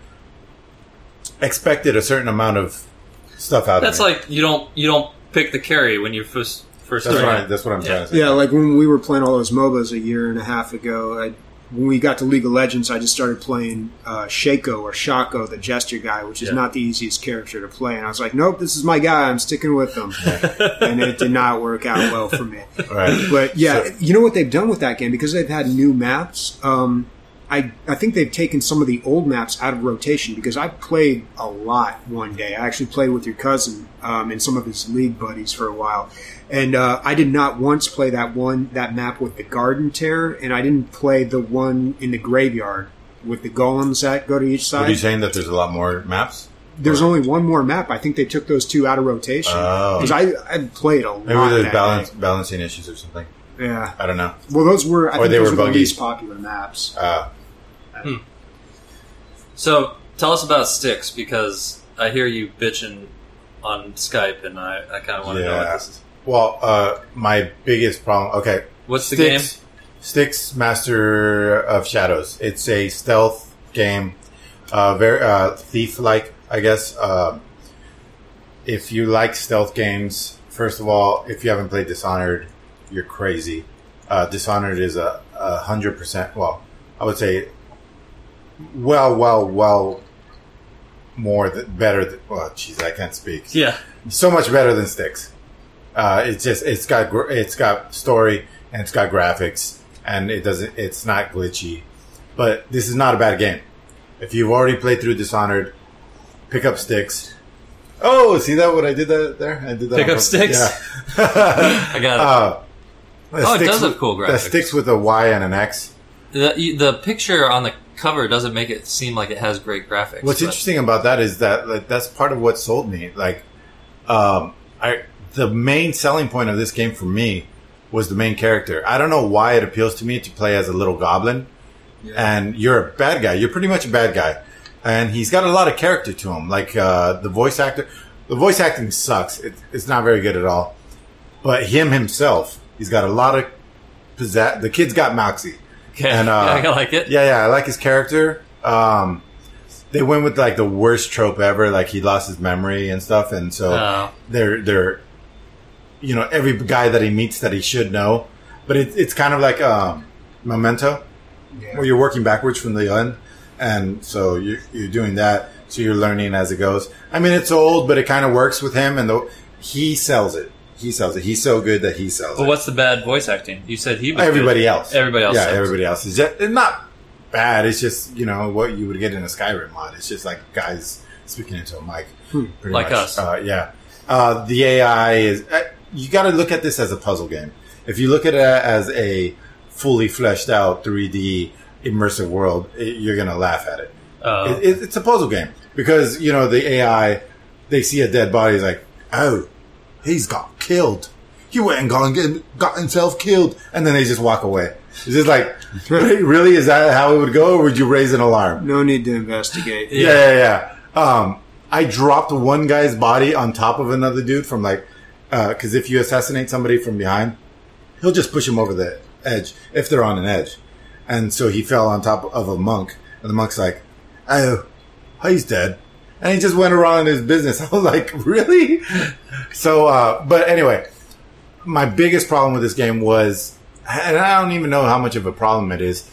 expected a certain amount of stuff out That's of me. like you don't you don't pick the carry when you first first that's start. what I, that's what I'm Yeah. trying to say. Yeah, like when we were playing all those MOBAs a year and a half ago, I, when we got to League of Legends, I just started playing uh, Shaco or Shaco, the Jester guy, which is Yeah. not the easiest character to play. And I was like, nope, this is my guy. I'm sticking with him. And it did not work out well for me. Right. But yeah, So- you know what they've done with that game? Because they've had new maps, um, I, I think they've taken some of the old maps out of rotation because I played a lot one day. I actually played with your cousin um, and some of his league buddies for a while. And uh, I did not once play that one that map with the Garden Terror, and I didn't play the one in the graveyard with the golems that go to each What are you side. saying, that there's a lot more maps? There's only one more map. I think they took those two out of rotation. Oh. Because I, I played a lot. Maybe there's that balance, day. balancing issues or something. Yeah. I don't know. Well, those were, I Or think they those were were the buggy. least popular maps. Uh, So tell us about Styx because I hear you bitching on Skype, and I, I kind of want to know what Yeah. this is. well, uh, my biggest problem. Okay. What's the Styx, Styx Master of Shadows. It's a stealth game, uh, very uh, thief-like, I guess. Uh, if you like stealth games, first of all, if you haven't played Dishonored, you're crazy. Uh, Dishonored is a, a hundred percent. Well, I would say, well, well, well, more th- better. Than, well, jeez, I can't speak. Yeah. So much better than Styx. Uh, it's just it's got gr- it's got story and it's got graphics and it doesn't it's not glitchy, but this is not a bad game. If you've already played through Dishonored, pick up sticks. Oh, see that? What I did that there? I did that. Pick on up purpose. sticks? Yeah. I got it. Uh, Oh, it does with, have cool graphics. That sticks with a Y and an X. The, the picture on the cover doesn't make it seem like it has great graphics. What's but- interesting about that is that like, that's part of what sold me. Like, um, I the main selling point of this game for me was the main character. I don't know why it appeals to me to play as a little goblin, Yeah. and you're a bad guy. You're pretty much a bad guy, and he's got a lot of character to him. Like uh, the voice actor, the voice acting sucks. It, it's not very good at all. But him himself, he's got a lot of pizzazz. The kid's got moxie. Okay, And, uh, yeah, I like it. Yeah, yeah, I like his character. Um, they went with like the worst trope ever, like he lost his memory and stuff, and so Oh. they're they're, you know, every guy that he meets that he should know, but it, it's kind of like um, Memento, Yeah. where you're working backwards from the end, and so you're you're doing that, so you're learning as it goes. I mean, it's old, but it kind of works with him, and the, he sells it. He sells it. He's so good that he sells But it. what's the bad voice acting? You said he was Everybody good. else. Everybody else. Yeah, sucks. everybody else is just, it's not bad. It's just, you know, what you would get in a Skyrim mod. It's just like guys speaking into a mic. Pretty Like much. us. Uh, yeah. Uh, the A I is, uh, you got to look at this as a puzzle game. If you look at it as a fully fleshed out three D immersive world, it, you're going to laugh at it. Oh. It, it. It's a puzzle game because, you know, the A I, they see a dead body, it's like, oh, he's got killed. He went and got, and get, got himself killed. And then they just walk away. It's just like, really, really? Is that how it would go? Or would you raise an alarm? No need to investigate. Yeah, yeah, yeah. Um, I dropped one guy's body on top of another dude from like, uh, cause if you assassinate somebody from behind, he'll just push him over the edge if they're on an edge. And so he fell on top of a monk, and the monk's like, oh, he's dead. And he just went around his business. I was like, really? So, uh, but anyway, my biggest problem with this game was, and I don't even know how much of a problem it is,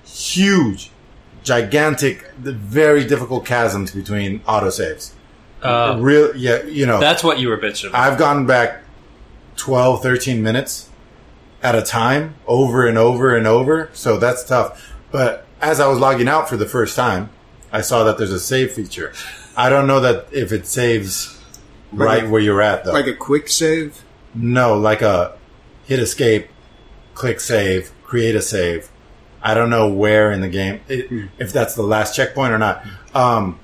huge, gigantic, very difficult chasms between autosaves. Uh, Real, yeah, you know. that's what you were bitching about. I've gone back twelve, thirteen minutes at a time, over and over and over. So that's tough. But as I was logging out for the first time, I saw that there's a save feature. I don't know that if it saves right Like- where you're at, though. Like a quick save? No, like a hit escape, click save, create a save. I don't know where in the game, it, Hmm. if that's the last checkpoint or not. Um,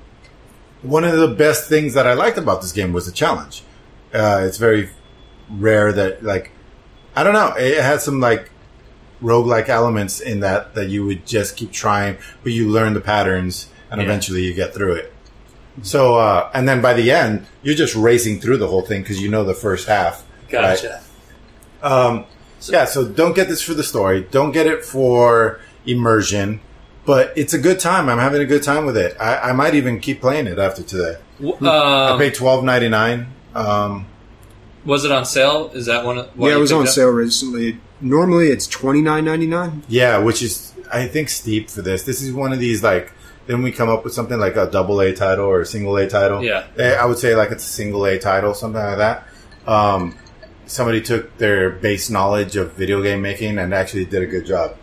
one of the best things that I liked about this game was the challenge. Uh, it's very rare that, like, I don't know, it had some, like, roguelike elements in that, that you would just keep trying, but you learn the patterns, and Yeah. eventually you get through it. So, uh, and then by the end, you're just racing through the whole thing because you know the first half. Gotcha. Right? Um, yeah, so don't get this for the story. Don't get it for immersion. But it's a good time. I'm having a good time with it. I, I might even keep playing it after today. W- I Um, paid twelve ninety nine. Um, was it on sale? Is that one? of- why yeah, it you was picked on up? sale recently. Normally it's twenty-nine ninety-nine. yeah, which is I think steep for this. This is one of these like. Then we come up with something like a double A title or a single A title. Yeah. Eh, I would say like it's a single A title, something like that. Um, somebody took their base knowledge of video game making and actually did a good job.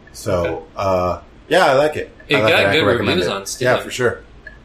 So, uh, yeah, I like it. It I like got I good can recommend reviews it. on Steam. Yeah, for sure.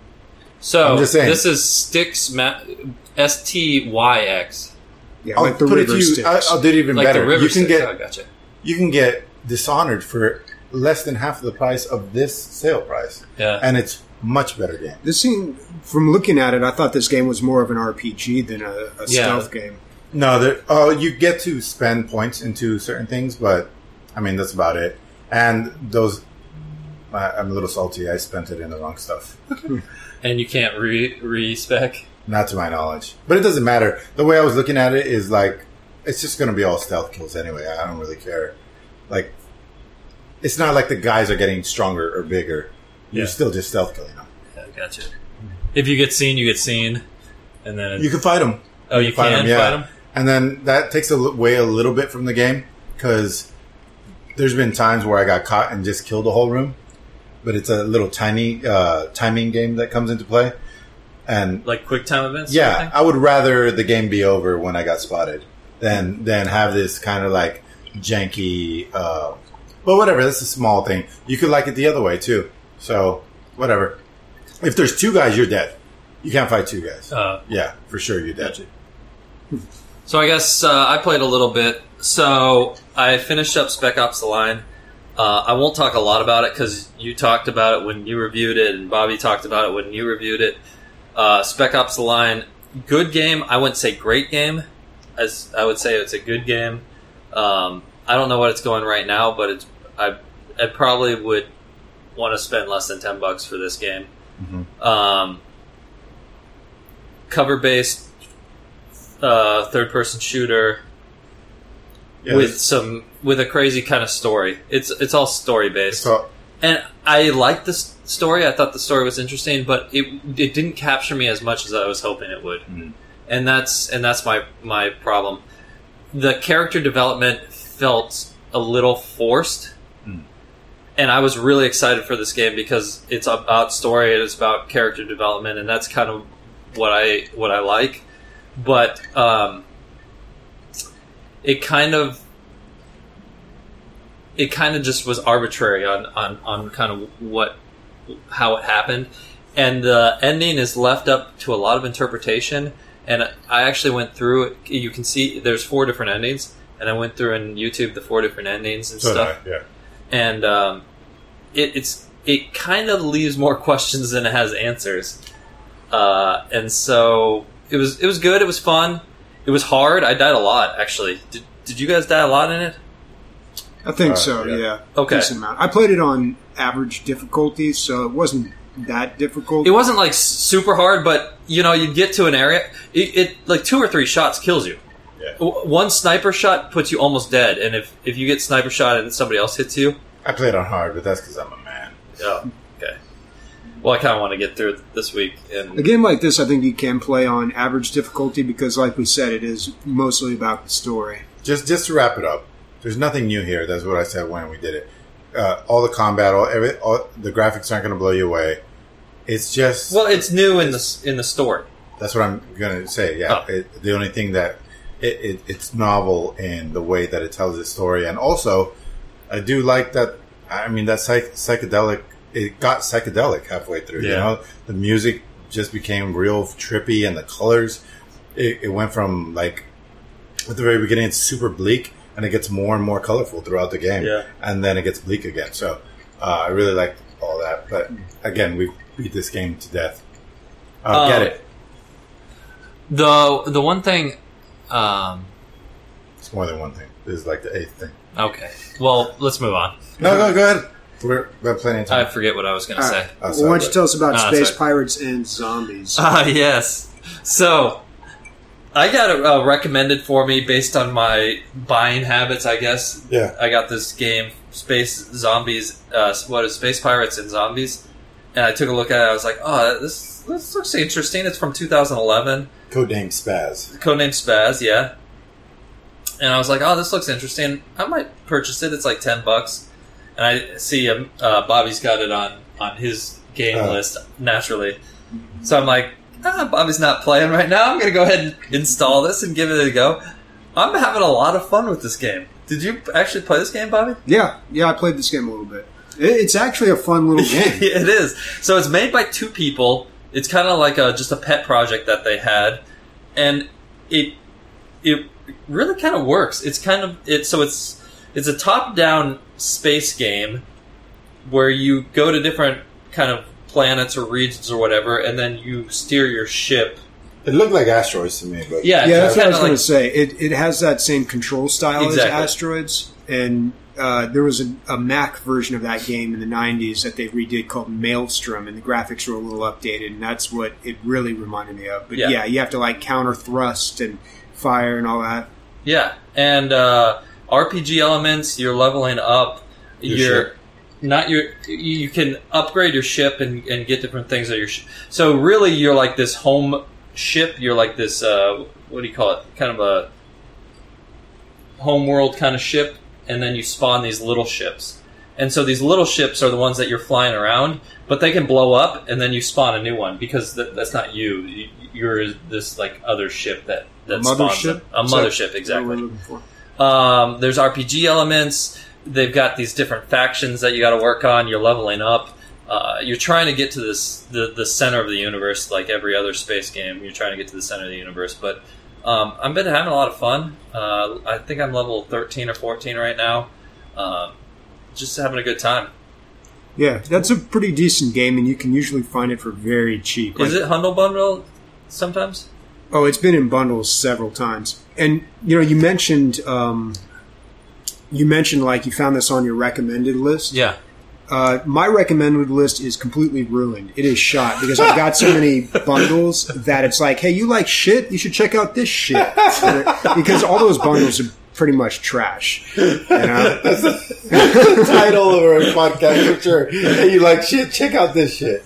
So I'm just saying. this is Styx, Ma- S T Y X, Yeah, I'll like the put it river to you. sticks. I, I'll do it even like better. the river you can Styx. get Oh, gotcha. you can get Dishonored for less than half of the price of this sale price, Yeah. and it's much better game. This seemed, from looking at it, I thought this game was more of an R P G than a, a Yeah. stealth game. No, there, oh, you get to spend points into certain things, but I mean that's about it. And those, I, I'm a little salty. I spent it in the wrong stuff, And you can't re respec. not to my knowledge. But it doesn't matter. The way I was looking at it is like it's just going to be all stealth kills anyway. I don't really care. Like, it's not like the guys are getting stronger or bigger. You're Yeah. still just stealth killing them. Yeah, gotcha. If you get seen, you get seen, and then it, You can fight them. oh, you fight can 'em, yeah. fight them. And then that takes away a little bit from the game because there's been times where I got caught and just killed the whole room. But it's a little tiny uh, timing game that comes into play. And Like quick time events. sort of yeah, thing? I would rather the game be over when I got spotted than than have this kind of like janky. Uh, but whatever, that's a small thing. You could like it the other way too. So whatever. If there's two guys, you're dead. You can't fight two guys. Uh, yeah, for sure you're dead. So I guess uh, I played a little bit. So I finished up Spec Ops: The Line. Uh, I won't talk a lot about it because you talked about it when you reviewed it, and Bobby talked about it when you reviewed it. Uh, Spec Ops: The Line, good game. I wouldn't say great game. As I would say it's a good game. Um, I don't know what it's going right now, but it's I, I probably would want to spend less than ten bucks for this game. Mm-hmm. Um, cover-based uh, third-person shooter Yeah, with it's- some with a crazy kind of story. It's it's all story-based, So, and I liked this story. I thought the story was interesting, but it it didn't capture me as much as I was hoping it would. Mhm. And that's and that's my my problem. The character development felt a little forced. Mm. And I was really excited for this game because it's about story and it's about character development, and that's kind of what I what I like. But um, it kind of it kind of just was arbitrary on, on, on kind of what how it happened, and the ending is left up to a lot of interpretation. And I actually went through it. You can see there's four different endings, and I went through on YouTube the four different endings and so stuff. did I, yeah. And um, it, it's it kind of leaves more questions than it has answers. Uh, and so it was it was good. It was fun. It was hard. I died a lot, actually. Did Did you guys die a lot in it? I think Uh, so, yeah. yeah. Okay. Decent amount. I played it on average difficulty, so it wasn't that difficult. It wasn't like super hard, but you know, you get to an area, it, it like two or three shots kills you. Yeah. W- One sniper shot puts you almost dead, and if if you get sniper shot and somebody else hits you, I played on hard, but that's because I'm a man. oh, okay. Well, I kind of want to get through it this week, and A game like this, I think you can play on average difficulty because, like we said, it is mostly about the story. Just just to wrap it up, there's nothing new here. That's what I said when we did it. Uh, all the combat, all, every, all the graphics aren't going to blow you away. It's just well, it's new in the in the story. that's what I'm going to say. Yeah, Oh. it, the only thing that it, it, it's novel in the way that it tells its story, and also I do like that. I mean, that psych, psychedelic. It got psychedelic halfway through. You Yeah. know, the music just became real trippy, and the colors. It, it went from like at the very beginning, it's super bleak, and it gets more and more colorful throughout the game. Yeah. And then it gets bleak again. So uh, I really like all that. But again, we beat this game to death. Uh, Uh, get it? The the one thing, um, It's more than one thing. This is like the eighth thing. okay. Well, let's move on. No, no, go ahead. We're, we have plenty of I time. forget what I was going to All say. right. Oh, Well, sorry, why don't you but- tell us about Ah, space sorry. pirates and zombies? Ah, yes. So, I got it uh, recommended for me based on my buying habits, I guess. Yeah. I got this game, Space Zombies, uh, what is Space Pirates and Zombies, and I took a look at it. I was like, oh, this this looks interesting. It's from two thousand eleven. Codename Spaz. Codename Spaz, yeah. And I was like, oh, this looks interesting. I might purchase it. It's like ten bucks. And I see um, uh, Bobby's got it on, on his game Oh. list, naturally. So I'm like, ah, Bobby's not playing right now. I'm going to go ahead and install this and give it a go. I'm having a lot of fun with this game. Did you actually play this game, Bobby? Yeah, yeah, I played this game a little bit. It- It's actually a fun little game. It is. So it's made by two people. It's kind of like a, just a pet project that they had, and it it really kind of works. It's kind of it. So it's it's a top-down space game where you go to different kind of planets or regions or whatever, and then you steer your ship. It looked like asteroids to me, but Yeah, Yeah, that's what I kinda was going like- to say. It it has that same control style Exactly. as Asteroids, and uh, there was a, a Mac version of that game in the nineties that they redid called Maelstrom, and the graphics were a little updated, and that's what it really reminded me of. But Yeah. yeah, you have to like counter thrust and fire and all that. Yeah, and uh, R P G elements. You're leveling up. Your you're ship. not your. You can upgrade your ship and, and get different things on your ship. So really, you're like this home ship. You're like this. Uh, what do you call it? Kind of a home world kind of ship, and then you spawn these little ships. And so these little ships are the ones that you're flying around, but they can blow up, and then you spawn a new one because th- that's not you. You- You're this like other ship that that A spawns mothership? them. A So- mothership, That's what exactly. we're looking for. Um, there's R P G elements. They've got these different factions that you got to work on. You're leveling up. uh, you're trying to get to this the the center of the universe, like every other space game. You're trying to get to the center of the universe, but um, I've been having a lot of fun. Uh, I think I'm level thirteen or fourteen right now. Uh, just having a good time. Yeah, that's a pretty decent game, and you can usually find it for very cheap. Is Like- it Humble Bundle sometimes? Oh, it's been in bundles several times. And you know, you mentioned um, you mentioned like you found this on your recommended list. Yeah. Uh, my recommended list is completely ruined. It is shot because I've got so many bundles that it's like, hey, you like shit? You should check out this shit. Because all those bundles are pretty much trash. You know? That's the title of our podcast for sure. Hey, you like shit? Check out this shit.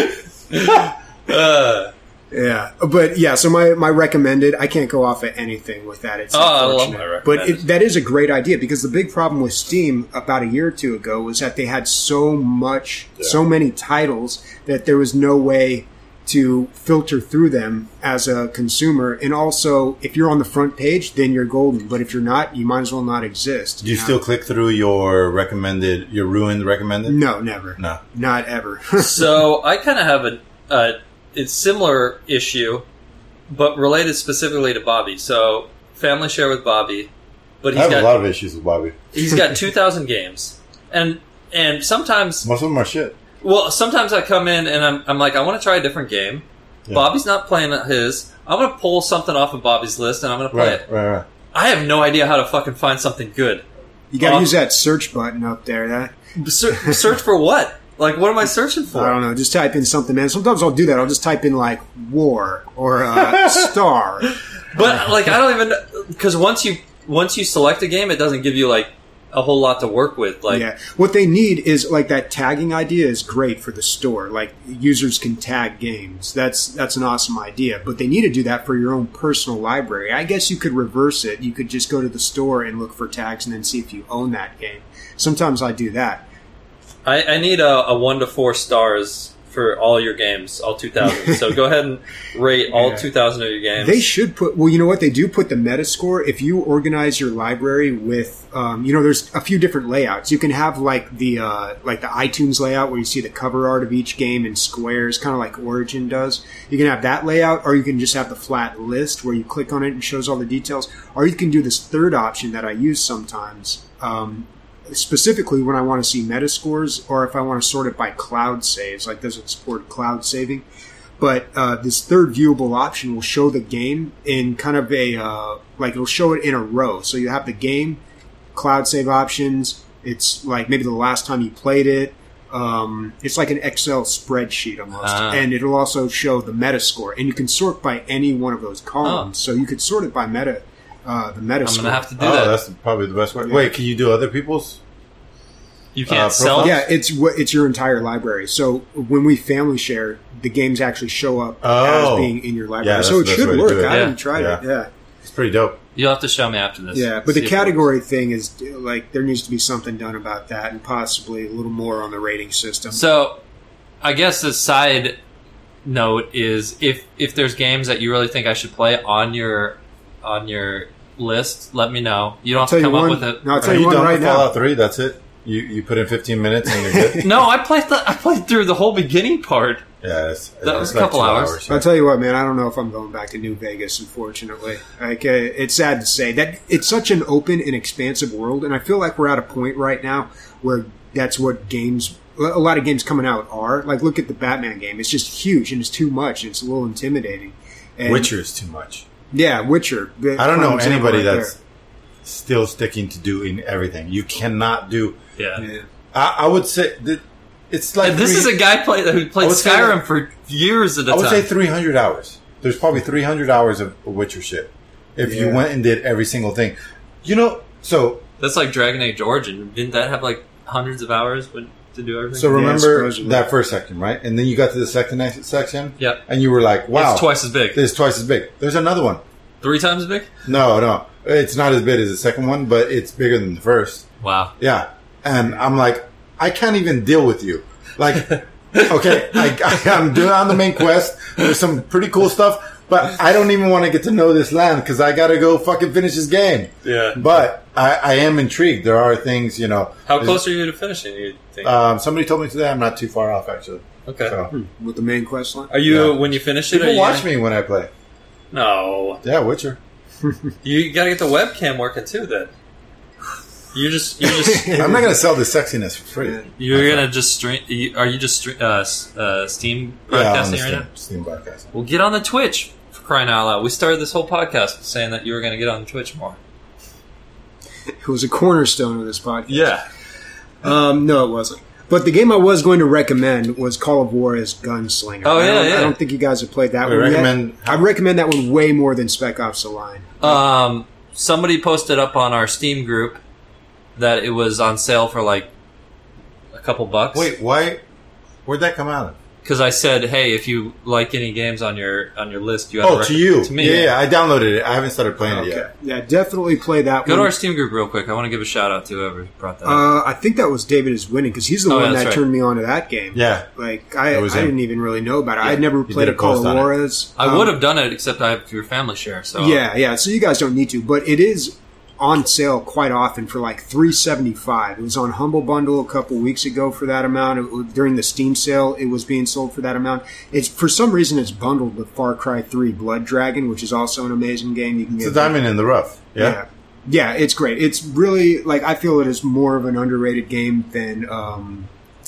Uh, Yeah, but yeah. So my, my recommended, I can't go off of anything with that. It's Oh, I love unfortunate. my But recommended. it, that is a great idea because the big problem with Steam about a year or two ago was that they had so much, Yeah. so many titles that there was no way to filter through them as a consumer. And also, if you're on the front page, then you're golden. But if you're not, you might as well not exist. Do you know? still click through your recommended, your ruined recommended? No, never. No. Not ever. so I kind of have a, a it's similar issue, but related specifically to Bobby. So family share with Bobby, but I he's have got a lot of issues with Bobby. he's got two thousand games, and and sometimes Most of them are shit. well sometimes I come in and I'm I'm like I want to try a different game. Yeah. Bobby's not playing his. I'm going to pull something off of Bobby's list and I'm going to play Right, it. right, right. I have no idea how to fucking find something good. You got to Uh, use that search button up there. That Ser- search for what? Like, what am I searching for? I don't know. Just type in something, man. Sometimes I'll do that. I'll just type in like war or uh, star. But like, I don't even because once you once you select a game, it doesn't give you like a whole lot to work with. Like, Yeah, what they need is like that tagging idea is great for the store. Like users can tag games. That's that's an awesome idea. But they need to do that for your own personal library. I guess you could reverse it. You could just go to the store and look for tags and then see if you own that game. Sometimes I do that. I, I need a, a one to four stars for all your games, all two thousand. So go ahead and rate all Yeah. two thousand of your games. They should put, well, you know what? They do put the Metascore. If you organize your library with, um, you know, there's a few different layouts. You can have like the, uh, like the iTunes layout where you see the cover art of each game in squares, kind of like Origin does. You can have that layout, or you can just have the flat list where you click on it and it shows all the details. Or you can do this third option that I use sometimes, um, specifically when I want to see Metascores or if I want to sort it by cloud saves, like does it support cloud saving? But uh, this third viewable option will show the game in kind of a, uh, like it'll show it in a row. So you have the game, cloud save options, it's like maybe the last time you played it. Um, it's like an Excel spreadsheet almost. Ah. And it'll also show the Metascore. And you can sort by any one of those columns. So you could sort it by meta, uh, the Metascore. I'm gonna have to do Oh, that. that's probably the best way. Yeah. Wait, can you do other people's? You can't uh, sell. profile? Yeah, it's wh- it's your entire library. So when we family share, the games actually show up Oh. as being in your library. Yeah, that's so it the best should way to work. do it. I Yeah. haven't tried it. Yeah. Yeah, It's pretty dope. You'll have to show me after this. yeah. But See the if it category thing is like there needs to be something done about that, and possibly a little more on the rating system. works. So, I guess the side note is if if there's games that you really think I should play on your on your list, let me know. You don't have tell to you come one- up with it. no, I'll tell Are you you one done right with now. Fallout three? That's it? You you put in fifteen minutes and you're good? No, I played the I played through the whole beginning part. Yeah, it's, That was it's a couple two hours. I'll tell you what, man. I don't know if I'm going back to New Vegas. Unfortunately, like uh, it's sad to say that it's such an open and expansive world, and I feel like we're at a point right now where that's what games, a lot of games coming out are. Like, look at the Batman game; it's just huge and it's too much. And it's a little intimidating. And, Witcher is too much. yeah, Witcher. the I don't know prime example anybody right that's still sticking to doing everything. You cannot do. Yeah. there. Yeah. I, I would say that it's like And this three- is a guy play, who I played would say Skyrim that- for years at a I would time. say three hundred hours. There's probably three hundred hours of Witcher shit. If you Yeah. went and did every single thing, you know. So That's like Dragon Age Origin. Didn't that have like hundreds of hours with, to do everything? so remember supposedly. that first section, right? And then you got to the second section, Yep. and you were like, "Wow, It's twice as big. It's twice as big." There's another one. Three times as big? No, no, it's not as big as the second one, but it's bigger than the first. Wow. Yeah, and I'm like, I can't even deal with you. Like, okay, I, I, I'm doing on the main quest. There's some pretty cool stuff, But I don't even want to get to know this land because I got to go fucking finish this game. Yeah. But I, I am intrigued. There are things, you know. How close are you to finishing, you think? Um, somebody told me today I'm not too far off, actually. Okay. So, Hmm. With the main quest line? Are you, Yeah. when you finish it, people are you watch gonna- me when I play. No. Yeah, Witcher. You gotta get the webcam working too then. You just, you just, I'm not going to sell this sexiness for free. you're gonna just stream, you, are you just, stre- uh, s- uh, Steam Yeah, on broadcasting the right Steam, now? Steam broadcasting. Well, get on the Twitch, for crying out loud. We started this whole podcast saying that you were gonna get on Twitch more. It was a cornerstone of this podcast. Yeah. Um, no, it wasn't. But the game I was going to recommend was Call of War as Gunslinger. Oh, I yeah, don't, yeah. I don't think you guys have played that We one recommend- yet. I recommend that one way more than Spec Ops: The Line. Um, somebody posted up on our Steam group that it was on sale for like a couple bucks. Wait, why? Where'd that come out of? Because I said, hey, if you like any games on your on your list, you have Oh, rec- to you. to me. Yeah, yeah, I downloaded it. I haven't started playing it yet. Yeah, definitely play that Go to one. our Steam group real quick. I want to give a shout out to whoever brought that up. Uh, I think that was David is Winning because he's the Oh, yeah, one that's that right. turned me on to that game. Yeah. Like I, It I was him. didn't even really know about it. I Yeah. had never He played did a a Call post of on it. War as. I um, would have done it, except I have your family share. So Yeah, yeah. So you guys don't need to, but it is on sale quite often for like three seventy five. It was on Humble Bundle a couple weeks ago for that amount. It was, during the Steam sale, it was being sold for that amount. It's for some reason it's bundled with Far Cry three Blood Dragon, which is also an amazing game. You can It's get a diamond in the rough. Yeah. yeah. Yeah, it's great. It's really like I feel it is more of an underrated game than um,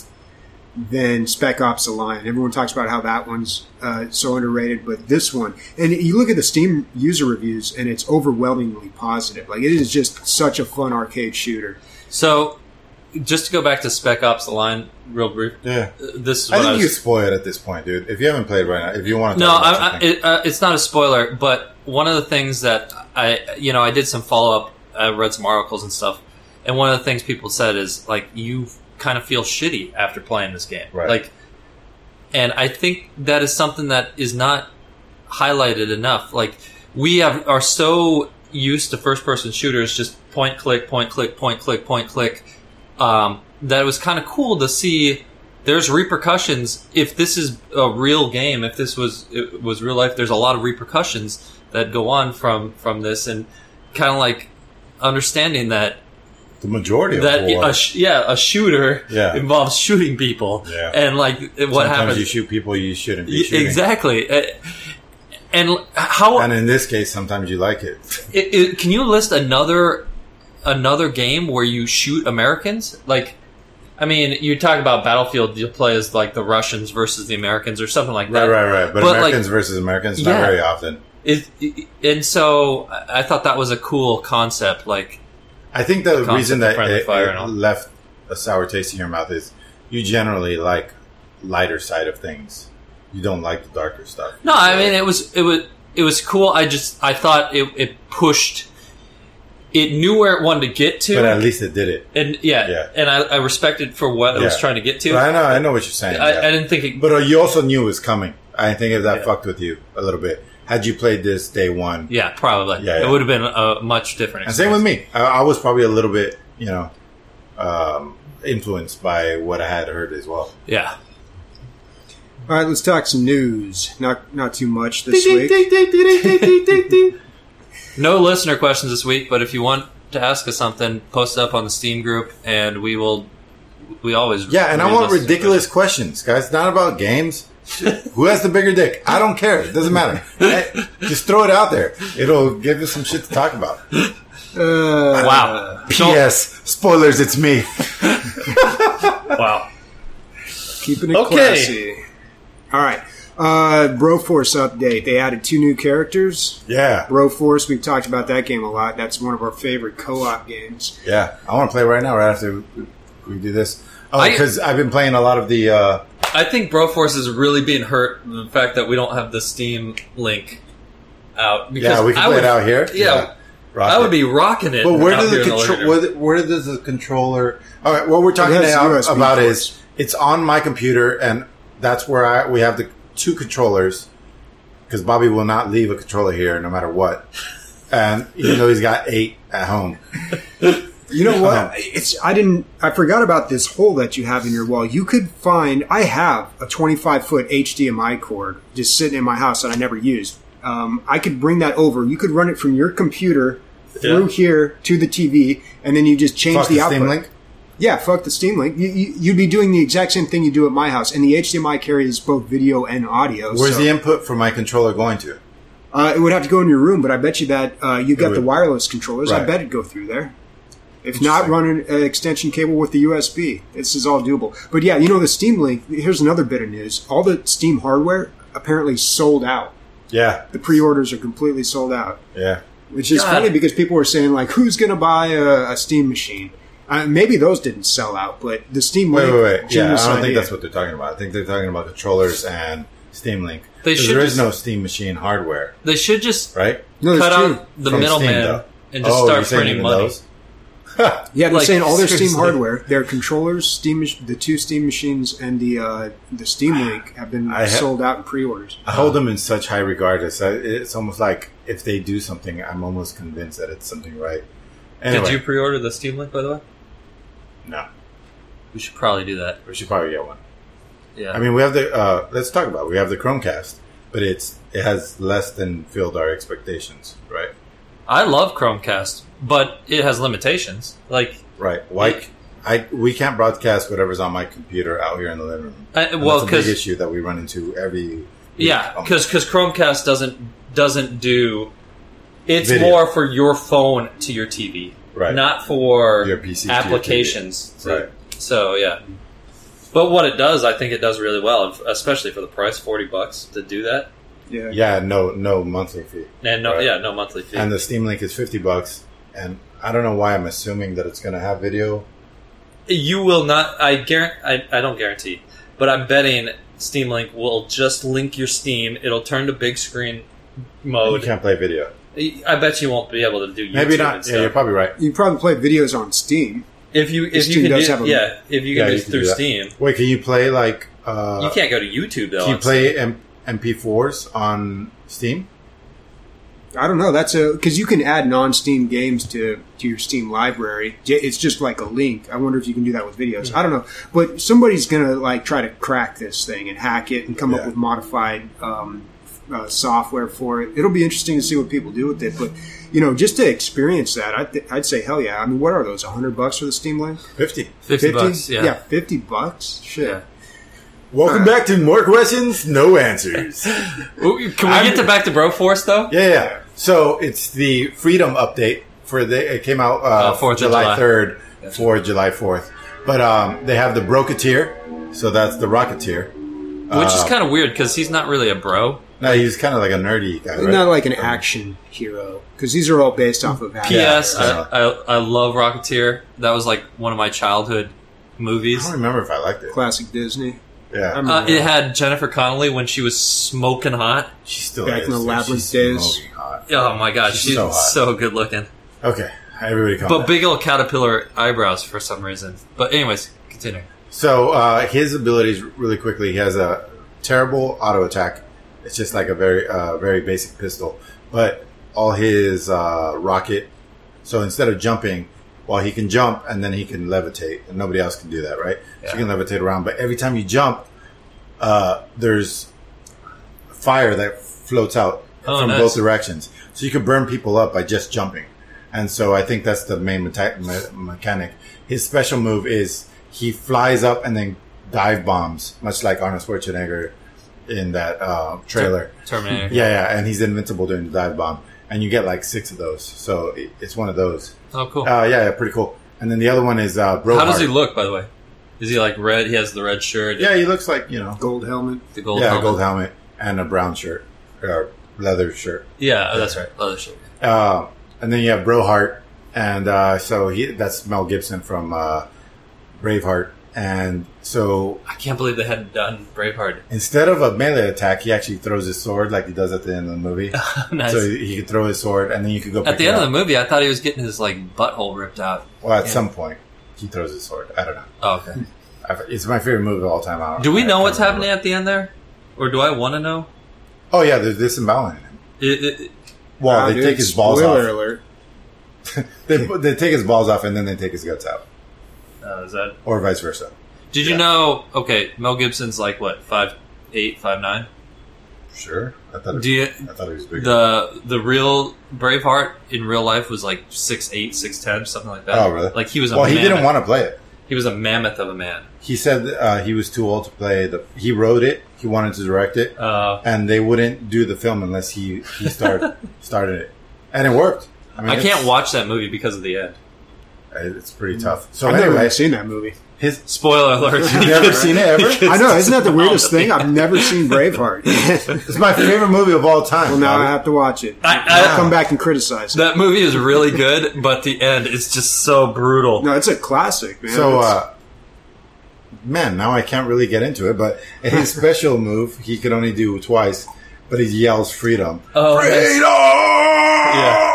than Spec Ops: The Line. Everyone talks about how that one's uh, so underrated, but this one, and you look at the Steam user reviews, and it's overwhelmingly positive. Like it is just such a fun arcade shooter. So, just to go back to Spec Ops: The Line, real brief. Yeah. uh, This is I what I, think was. you spoil it at this point, dude. If you haven't played right now, if you want to No, talk about I, I, something. it, uh, it's not a spoiler, but one of the things that I, you know, I did some follow up. I read some articles and stuff, and one of the things people said is like you kind of feel shitty after playing this game, Right. like, and I think that is something that is not highlighted enough. Like we have are so used to first person shooters, just point click, point click, point click, point click, um, that it was kind of cool to see. There's repercussions if this is a real game. If this was it was real life, there's a lot of repercussions that go on from from this, and kind of like understanding that the majority of that war. a sh- yeah a shooter Yeah. involves shooting people, Yeah. and like what Sometimes happens you shoot people you shouldn't be Y- shooting. exactly, Uh, and how And in this case, sometimes you like it. it, it, can you list another another game where you shoot Americans? Like, I mean, you talk about Battlefield, you play as like the Russians versus the Americans or something like Right, that. right, right. But, But, Americans like, versus Americans, yeah. not very often. It, it- and so I I thought that was a cool concept. Like, I think the concept reason of that friendly it, fire it and all. left a sour taste in your mouth is you generally like lighter side of things. You don't like the darker stuff. no, I mean it was it was it was cool. I just I thought it, it pushed. It knew where it wanted to get to, But at least it did it. and yeah, Yeah. and I, I respected for what it was Yeah. trying to get to. But I know, I know what you're saying. I, yeah. I didn't think it. But uh, you also knew it was coming. I think if that Yeah. fucked with you a little bit. Had you played this day one, Yeah, probably. Yeah, yeah. It would have been a much different. and same with experience. me, I, I was probably a little bit, you know, um, influenced by what I had heard as well. Yeah. All right, let's talk some news. Not not too much this week. No listener questions this week, but if you want to ask us something, post it up on the Steam group, and we will. We always Yeah, and I read want listener ridiculous questions, guys. It's not about games. Who has the bigger dick? I don't care. It doesn't matter. Hey, just throw it out there. It'll give us some shit to talk about. questions. Uh, Wow. P S. Spoilers, it's me. Wow. Keeping it Okay. classy. All right. Uh, Broforce update. They added two new characters. Yeah. Broforce, we've talked about that game a lot. That's one of our favorite co-op games. Yeah. I want to play right now, right after we- we do this. Oh, I- because I've been playing a lot of the... Uh, I think Broforce is really being hurt in the fact that we don't have the Steam link out. yeah, we can I play would, it out here. Yeah, Rock I it. would be rocking it. But where out does here the in control? living room. Where, where does the controller? All right, what we're talking It has now U S B about ports. is it's on my computer, and that's where I we have the two controllers because Bobby will not leave a controller here no matter what, and even though he's got eight at home. You know what? Uh-huh. It's I didn't I forgot about this hole that you have in your wall. You could find I have a twenty-five foot H D M I cord just sitting in my house that I never used. Um, I could bring that over. You could run it from your computer through Yeah. here to the T V, and then you just change Fuck the the output. Steam Link? Yeah, fuck the Steam Link. You, you, you'd be doing the exact same thing you do at my house, and the H D M I carries both video and audio. Where's so, the input for my controller going to? Uh, it would have to go in your room, but I bet you that uh, you got It the would. wireless controllers. I Right. bet it'd go through there. If not, run an, an extension cable with the U S B. This is all doable. But yeah, you know, the Steam Link, here's another bit of news. All the Steam hardware apparently sold out. Yeah. The pre-orders are completely sold out. Yeah. Which is God. funny because people were saying, like, who's going to buy a, a Steam machine? Uh, maybe those didn't sell out, but the Steam Wait, Link... wait, wait. Yeah, I genius don't think idea. that's what they're talking about. I think they're talking about controllers and Steam Link. They 'Cause should there is just- no Steam machine hardware, They should just right? No, cut there's two. out the From Steam, middleman though. and just Oh, start you're saying printing even money. those? Yeah, they're Like, saying all their Steam seriously. hardware, their controllers, Steam, mach- the two Steam machines, and the uh, the Steam Link have been I ha- sold out in pre-orders. I hold them in such high regard. It's, uh, it's almost like if they do something, I'm almost convinced that it's something right. Anyway, Did you pre-order the Steam Link, by the way? No. We should probably do that. We should probably get one. Yeah. I mean, we have the, uh, let's talk about it. We have the Chromecast, but it's it has less than filled our expectations, right? I love Chromecast, but it has limitations. Like, Right. Why? It- I we can't broadcast whatever's on my computer out here in the living room. I, And well, that's a big because issue that we run into every week. yeah, almost. because Chromecast doesn't doesn't do. It's Video. more for your phone to your T V, Right. not for Your P C to your T V. applications. So- Right. So yeah, but what it does, I think it does really well, especially for the price, forty bucks to do that, Yeah. Yeah, no no monthly fee. and no, Right. yeah, no monthly fee. And the Steam Link is fifty bucks, and I don't know why I'm assuming that it's going to have video. You will not. I guarantee. I, I don't guarantee, but I'm betting Steam Link will just link your Steam. It'll turn to big screen You mode. can't play video. I bet you won't be able to do YouTube Maybe and not. Yeah, stuff. you're probably right. You probably play videos on Steam. if you if Steam you can does do have a- yeah if you Yeah, can you do can through do that. Steam, Wait, can you play like? Uh, you can't go to YouTube though. Can you on play M- MP4s on Steam? I don't know. That's a because you can add non-Steam games to to your Steam library. J- It's just like a link. I wonder if you can do that with videos. I don't know, but somebody's gonna like try to crack this thing and hack it and come Yeah. up with modified um, uh, software for it. It'll be interesting to see what people do with it. But you know, just to experience that, I'd, th- I'd say hell yeah. I mean, what are those? A hundred bucks for the Steam Link? Fifty. fifty bucks. Yeah. yeah, fifty bucks. Shit. Yeah. Welcome back to more questions, no answers. Ooh, Can we I'm- get to back to Broforce though? Yeah, yeah. So it's the Freedom update for the. It came out uh, Uh, fourth of July July. third for July fourth, but um, they have the Broketeer, so that's the Rocketeer. Which is Uh, kind of weird because he's not really a bro. No, he's kind of like a nerdy guy, right? Not like an action hero because these are all based off of P action. S. Yeah. I, I I love Rocketeer. That was like one of my childhood I movies. don't remember if I liked it. Classic Disney. Yeah, I'm- Uh, it had Jennifer Connelly when she was smoking hot. she still Back is, in the dude. Labyrinth She's days. smoking hot. Oh my god, She's she's so so, hot. good looking. Okay, everybody calm But down. big old caterpillar eyebrows for some reason. But anyways, continue. So uh, his abilities, really quickly, he has a terrible auto attack. It's just like a very, uh, very basic pistol. But all his uh, rocket. So instead of jumping, well, he can jump and then he can levitate, and nobody else can do that, right? Yeah. So you can levitate around. But every time you jump, uh, there's fire that floats out Oh, from nice. both directions. So you can burn people up by just jumping. And so I think that's the main meta- me- mechanic. His special move is he flies up and then dive bombs, much like Arnold Schwarzenegger in that uh, trailer. Terminator. Yeah, yeah, and he's invincible during the dive bomb. And you get like six of those. So it, it's one of those. Oh, cool. Uh, yeah, yeah, pretty cool. And then the other one is uh, Brohart. How does he look, by the way? Is he like red? He has the red shirt. Yeah, he looks like, you know, Gold helmet. the gold. yeah, helmet. gold helmet and a brown shirt, or leather shirt. Yeah, oh, that's right. Leather shirt. Uh, and then you have Brohart, and uh, so he that's Mel Gibson from uh, Braveheart. And so I can't believe they hadn't done Braveheart. instead of a melee attack, he actually throws his sword like he does at the end of the movie. Nice. So he, he could throw his sword, and then you could go pick At the it end up. of the movie, I thought he was getting his like butthole ripped out. Well, at Yeah. some point, he throws his sword. I don't know. Oh, okay. I- It's my favorite movie of all time. I don't- Do we I know can't what's remember. happening at the end there, or do I want to know? Oh yeah, there's disemboweling him. It, it, Well, Wow, they dude, take his balls spoiler off. alert. They they take his balls off, and then they take his guts out, uh, is that? or vice versa. Did you Yeah. know? Okay, Mel Gibson's like what five eight, five nine. Sure. I thought it, Do you, I thought it was bigger. the the real Braveheart in real life was like six eight, six ten, something like that. Oh, really? Like he was a well, he mammoth. didn't want to play it. He was a mammoth of a man. He said uh, he was too old to play the. He wrote it. He wanted to direct it, Uh, and they wouldn't do the film unless he he started started it, and it worked. I mean, I it's- can't watch that movie because of the end. It's pretty tough. So I've never anyway, even seen that movie. his Spoiler alert. you never seen it ever? I know, isn't that the weirdest thing? I've never seen Braveheart. It's my favorite movie of all time. Well, now Bobby. I have to watch it. I- I- I'll come back and criticize it. That movie is really good, but the end is just so brutal. No, it's a classic, man. So, It's- uh, man, now I can't really get into it, but his special move he could only do twice, but he yells freedom. Oh, Freedom!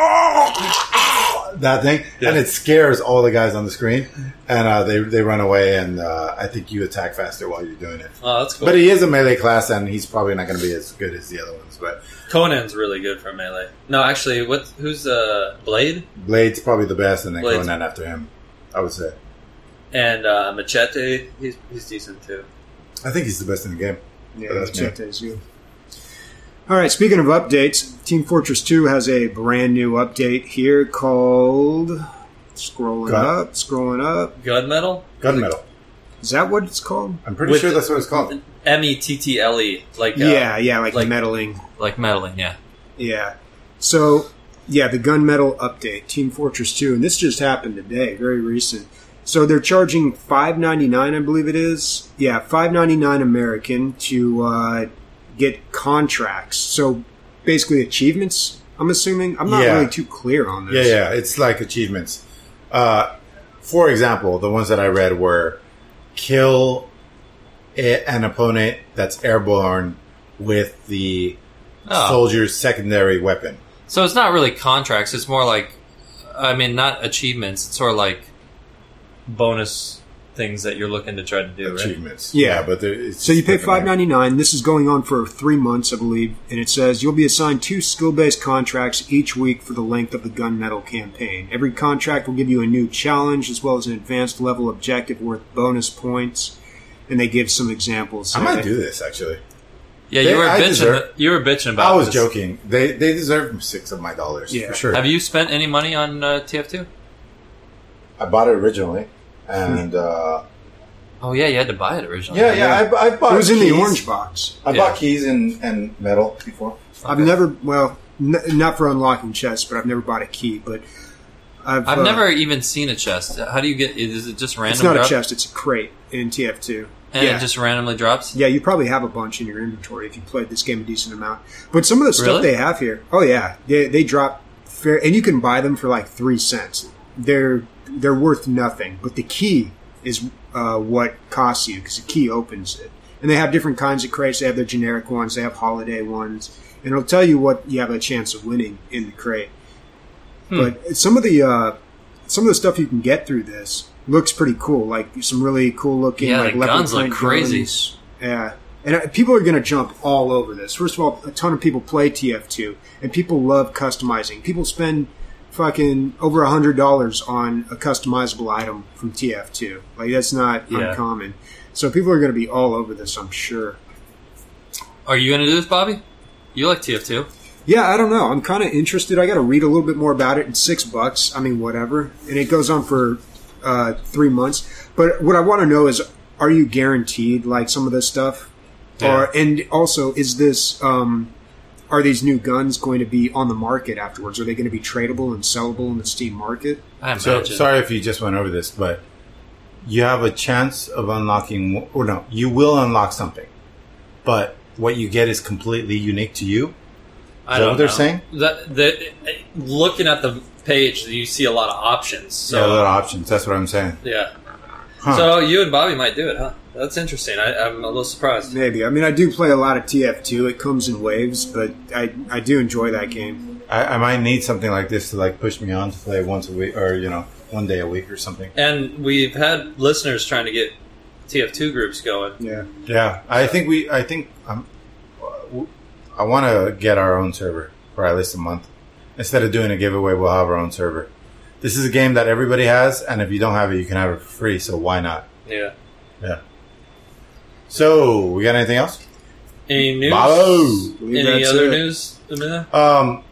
That thing. Yeah. And it scares all the guys on the screen, and uh, they, they run away, and uh, I think you attack faster while you're doing it. Oh, that's cool. But he is a melee class, and he's probably not going to be as good as the other ones, but Conan's really good for melee. No, actually, what? Who's uh, Blade Blade's probably the best, and then Blade's- Conan after him, I would say. and uh, Machete? He's he's decent too. I think he's the best in the game. yeah, that's me. check those. You. All right, speaking of updates, Team Fortress two has a brand new update here called... Scrolling Gun- up, scrolling up. Gunmetal? Gunmetal. Is that what it's called? I'm pretty With- sure that's what it's called. M E T T L E, like uh, yeah, yeah, like, like- meddling. like meddling. Yeah. Yeah. So, yeah, the Gunmetal update, Team Fortress two, and this just happened today, very recent. So they're charging five ninety-nine, I believe it is. Yeah, five ninety-nine American to uh, get contracts. So basically achievements, I'm assuming. I'm not Yeah. really too clear on Yeah, this. yeah, it's like achievements. Uh, for example, the ones that I read were kill a, an opponent that's airborne with the Oh. soldier's secondary weapon. So it's not really contracts. It's more like, I mean, not achievements. It's sort of like bonus things that you're looking to try to do, right? Achievements. Yeah. but there- it's So you pay different five ninety-nine. This is going on for three months, I believe, and it says you'll be assigned two skill-based contracts each week for the length of the Gunmetal campaign. Every contract will give you a new challenge as well as an advanced level objective worth bonus points, and they give some examples. I might do this actually. Yeah, They- you were I bitching. deserve- you were bitching about. I was this. joking. They they deserve six of my dollars Yeah. for sure. Have you spent any money on uh, T F two? I bought it originally, and uh, Oh yeah, you had to buy it originally. yeah, yeah, I, I bought. It was in the keys. orange box. I Yeah. bought keys and, and metal before. I've never, well, n- not for unlocking chests, but I've never bought a key. But I've, I've uh, never even seen a chest. How do you get? Is it just random? It's not drop? a chest; it's a crate in T F two. and yeah. it just randomly drops. Yeah, you probably have a bunch in your inventory if you played this game a decent amount. But some of the stuff Really? they have here, oh yeah, they they drop fair, and you can buy them for like three cents. They're they're worth nothing, but the key is uh, what costs you because the key opens it. And they have different kinds of crates. They have their generic ones. They have holiday ones, and it'll tell you what you have a chance of winning in the crate. Hmm. But some of the uh, some of the stuff you can get through this looks pretty cool. Like some really cool looking, Yeah, like the leopard guns look print crazy. guns. Yeah, and uh, people are going to jump all over this. First of all, a ton of people play T F two, and people love customizing. People spend fucking over a hundred dollars on a customizable item from T F two. Like that's not Yeah. uncommon. So people are going to be all over this, I'm sure. Are you going to do this, Bobby? You like T F two? Yeah, I don't know. I'm kind of interested. I got to read a little bit more about it. It's six bucks. I mean, whatever. And it goes on for uh, three months. But what I want to know is, are you guaranteed like some of this stuff? Yeah. Or and also, is this um, are these new guns going to be on the market afterwards? Are they going to be tradable and sellable in the Steam market? I So imagine. sorry if you just went over this, but you have a chance of unlocking, or no, you will unlock something, but what you get is completely unique to you. I Is that don't what they're know. saying? That, that, looking at the page, you see a lot of options. So yeah, a lot of options. That's what I'm saying. yeah. Huh. So you and Bobby might do it, huh? That's interesting. I, I'm a little surprised. Maybe. I mean, I do play a lot of T F two. It comes in waves, but I I do enjoy that game. I, I might need something like this to like push me on to play once a week, or you know, one day a week or something. And we've had listeners trying to get T F two groups going. Yeah. Yeah, I think we. I think um, I want to get our own server for at least a month. Instead of doing a giveaway, we'll have our own server. This is a game that everybody has, and if you don't have it, you can have it for free. So why not? Yeah. Yeah. So we got anything else? Any news? Balo. Believe Any that's other it. news, Amina? Um,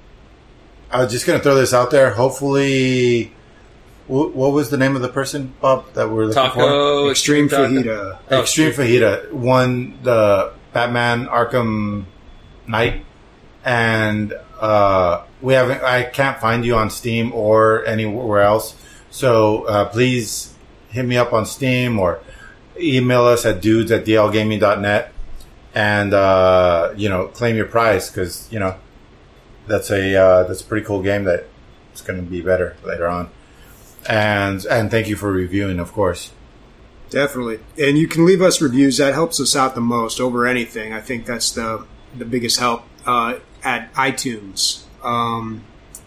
I was just gonna throw this out there. Hopefully, wh- what was the name of the person, Bob, that we're looking for? Taco Extreme Taco. Fajita. Oh, Extreme Fajita won the Batman Arkham Knight, and uh, we haven't. I can't find you on Steam or anywhere else. So uh, please hit me up on Steam or email us at dudes at d l gaming dot net and uh, you know, claim your prize, because you know that's a uh, that's a pretty cool game that it's going to be better later on. And and thank you for reviewing, of course. Definitely. And you can leave us reviews. That helps us out the most over anything. I think that's the the biggest help uh, at iTunes. Um,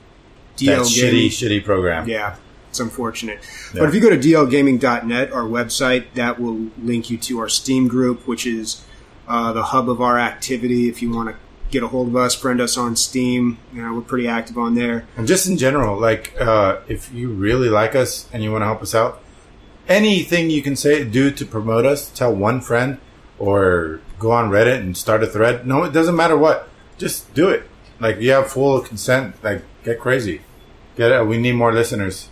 D L That Gaming. shitty, shitty program. Yeah, it's unfortunate. Yeah. But if you go to d l gaming dot net, our website, that will link you to our Steam group, which is uh, the hub of our activity. If you want to get a hold of us, friend us on Steam. You know, we're pretty active on there. And just in general, like, uh, if you really like us and you want to help us out, anything you can say, do to promote us, tell one friend, or go on Reddit and start a thread. No, it doesn't matter what. Just do it. Like, you have full consent. Like, get crazy. Get it. We need more listeners.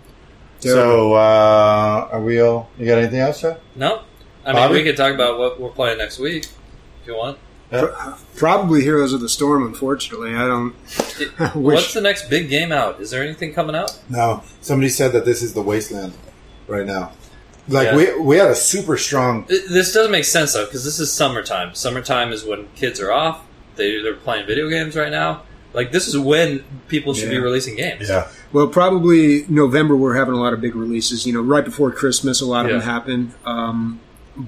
So, uh, are we all, you got anything else, Chad? No. I mean, Bobby? we could talk about what we're playing next week if you want. Yeah. Probably Heroes of the Storm, unfortunately. I don't... It- wish- What's the next big game out? Is there anything coming out? No, somebody said that this is the wasteland right now. Like, Yeah. we we had a super strong... It- This doesn't make sense, though, because this is summertime. Summertime is when kids are off. They, they're playing video games right now. Like, this is when people should be Yeah. releasing games. Yeah. Well, probably November we're having a lot of big releases. You know, right before Christmas, a lot of Yeah. them happen. Um,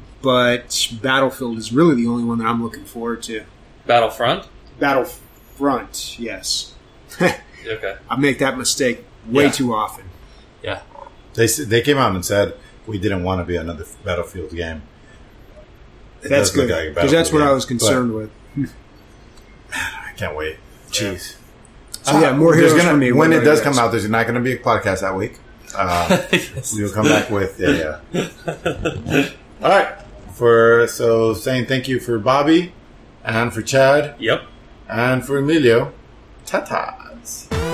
but Battlefield is really the only one that I'm looking forward to. Battlefront? Battlefront, yes. Okay. I make that mistake way Yeah. too often. Yeah. They s- they came out and said we didn't want to be another Battlefield game. It That's does look good, like a because that's what Battlefield I game, was concerned with. but I can't wait. Jeez. So yeah, more There's heroes gonna- for me. When What it about does you come guys? out, there's not going to be a podcast that week. Uh, we will come back with yeah, yeah. All right. For so saying thank you for Bobby and for Chad Yep. and for Emilio. Tatas.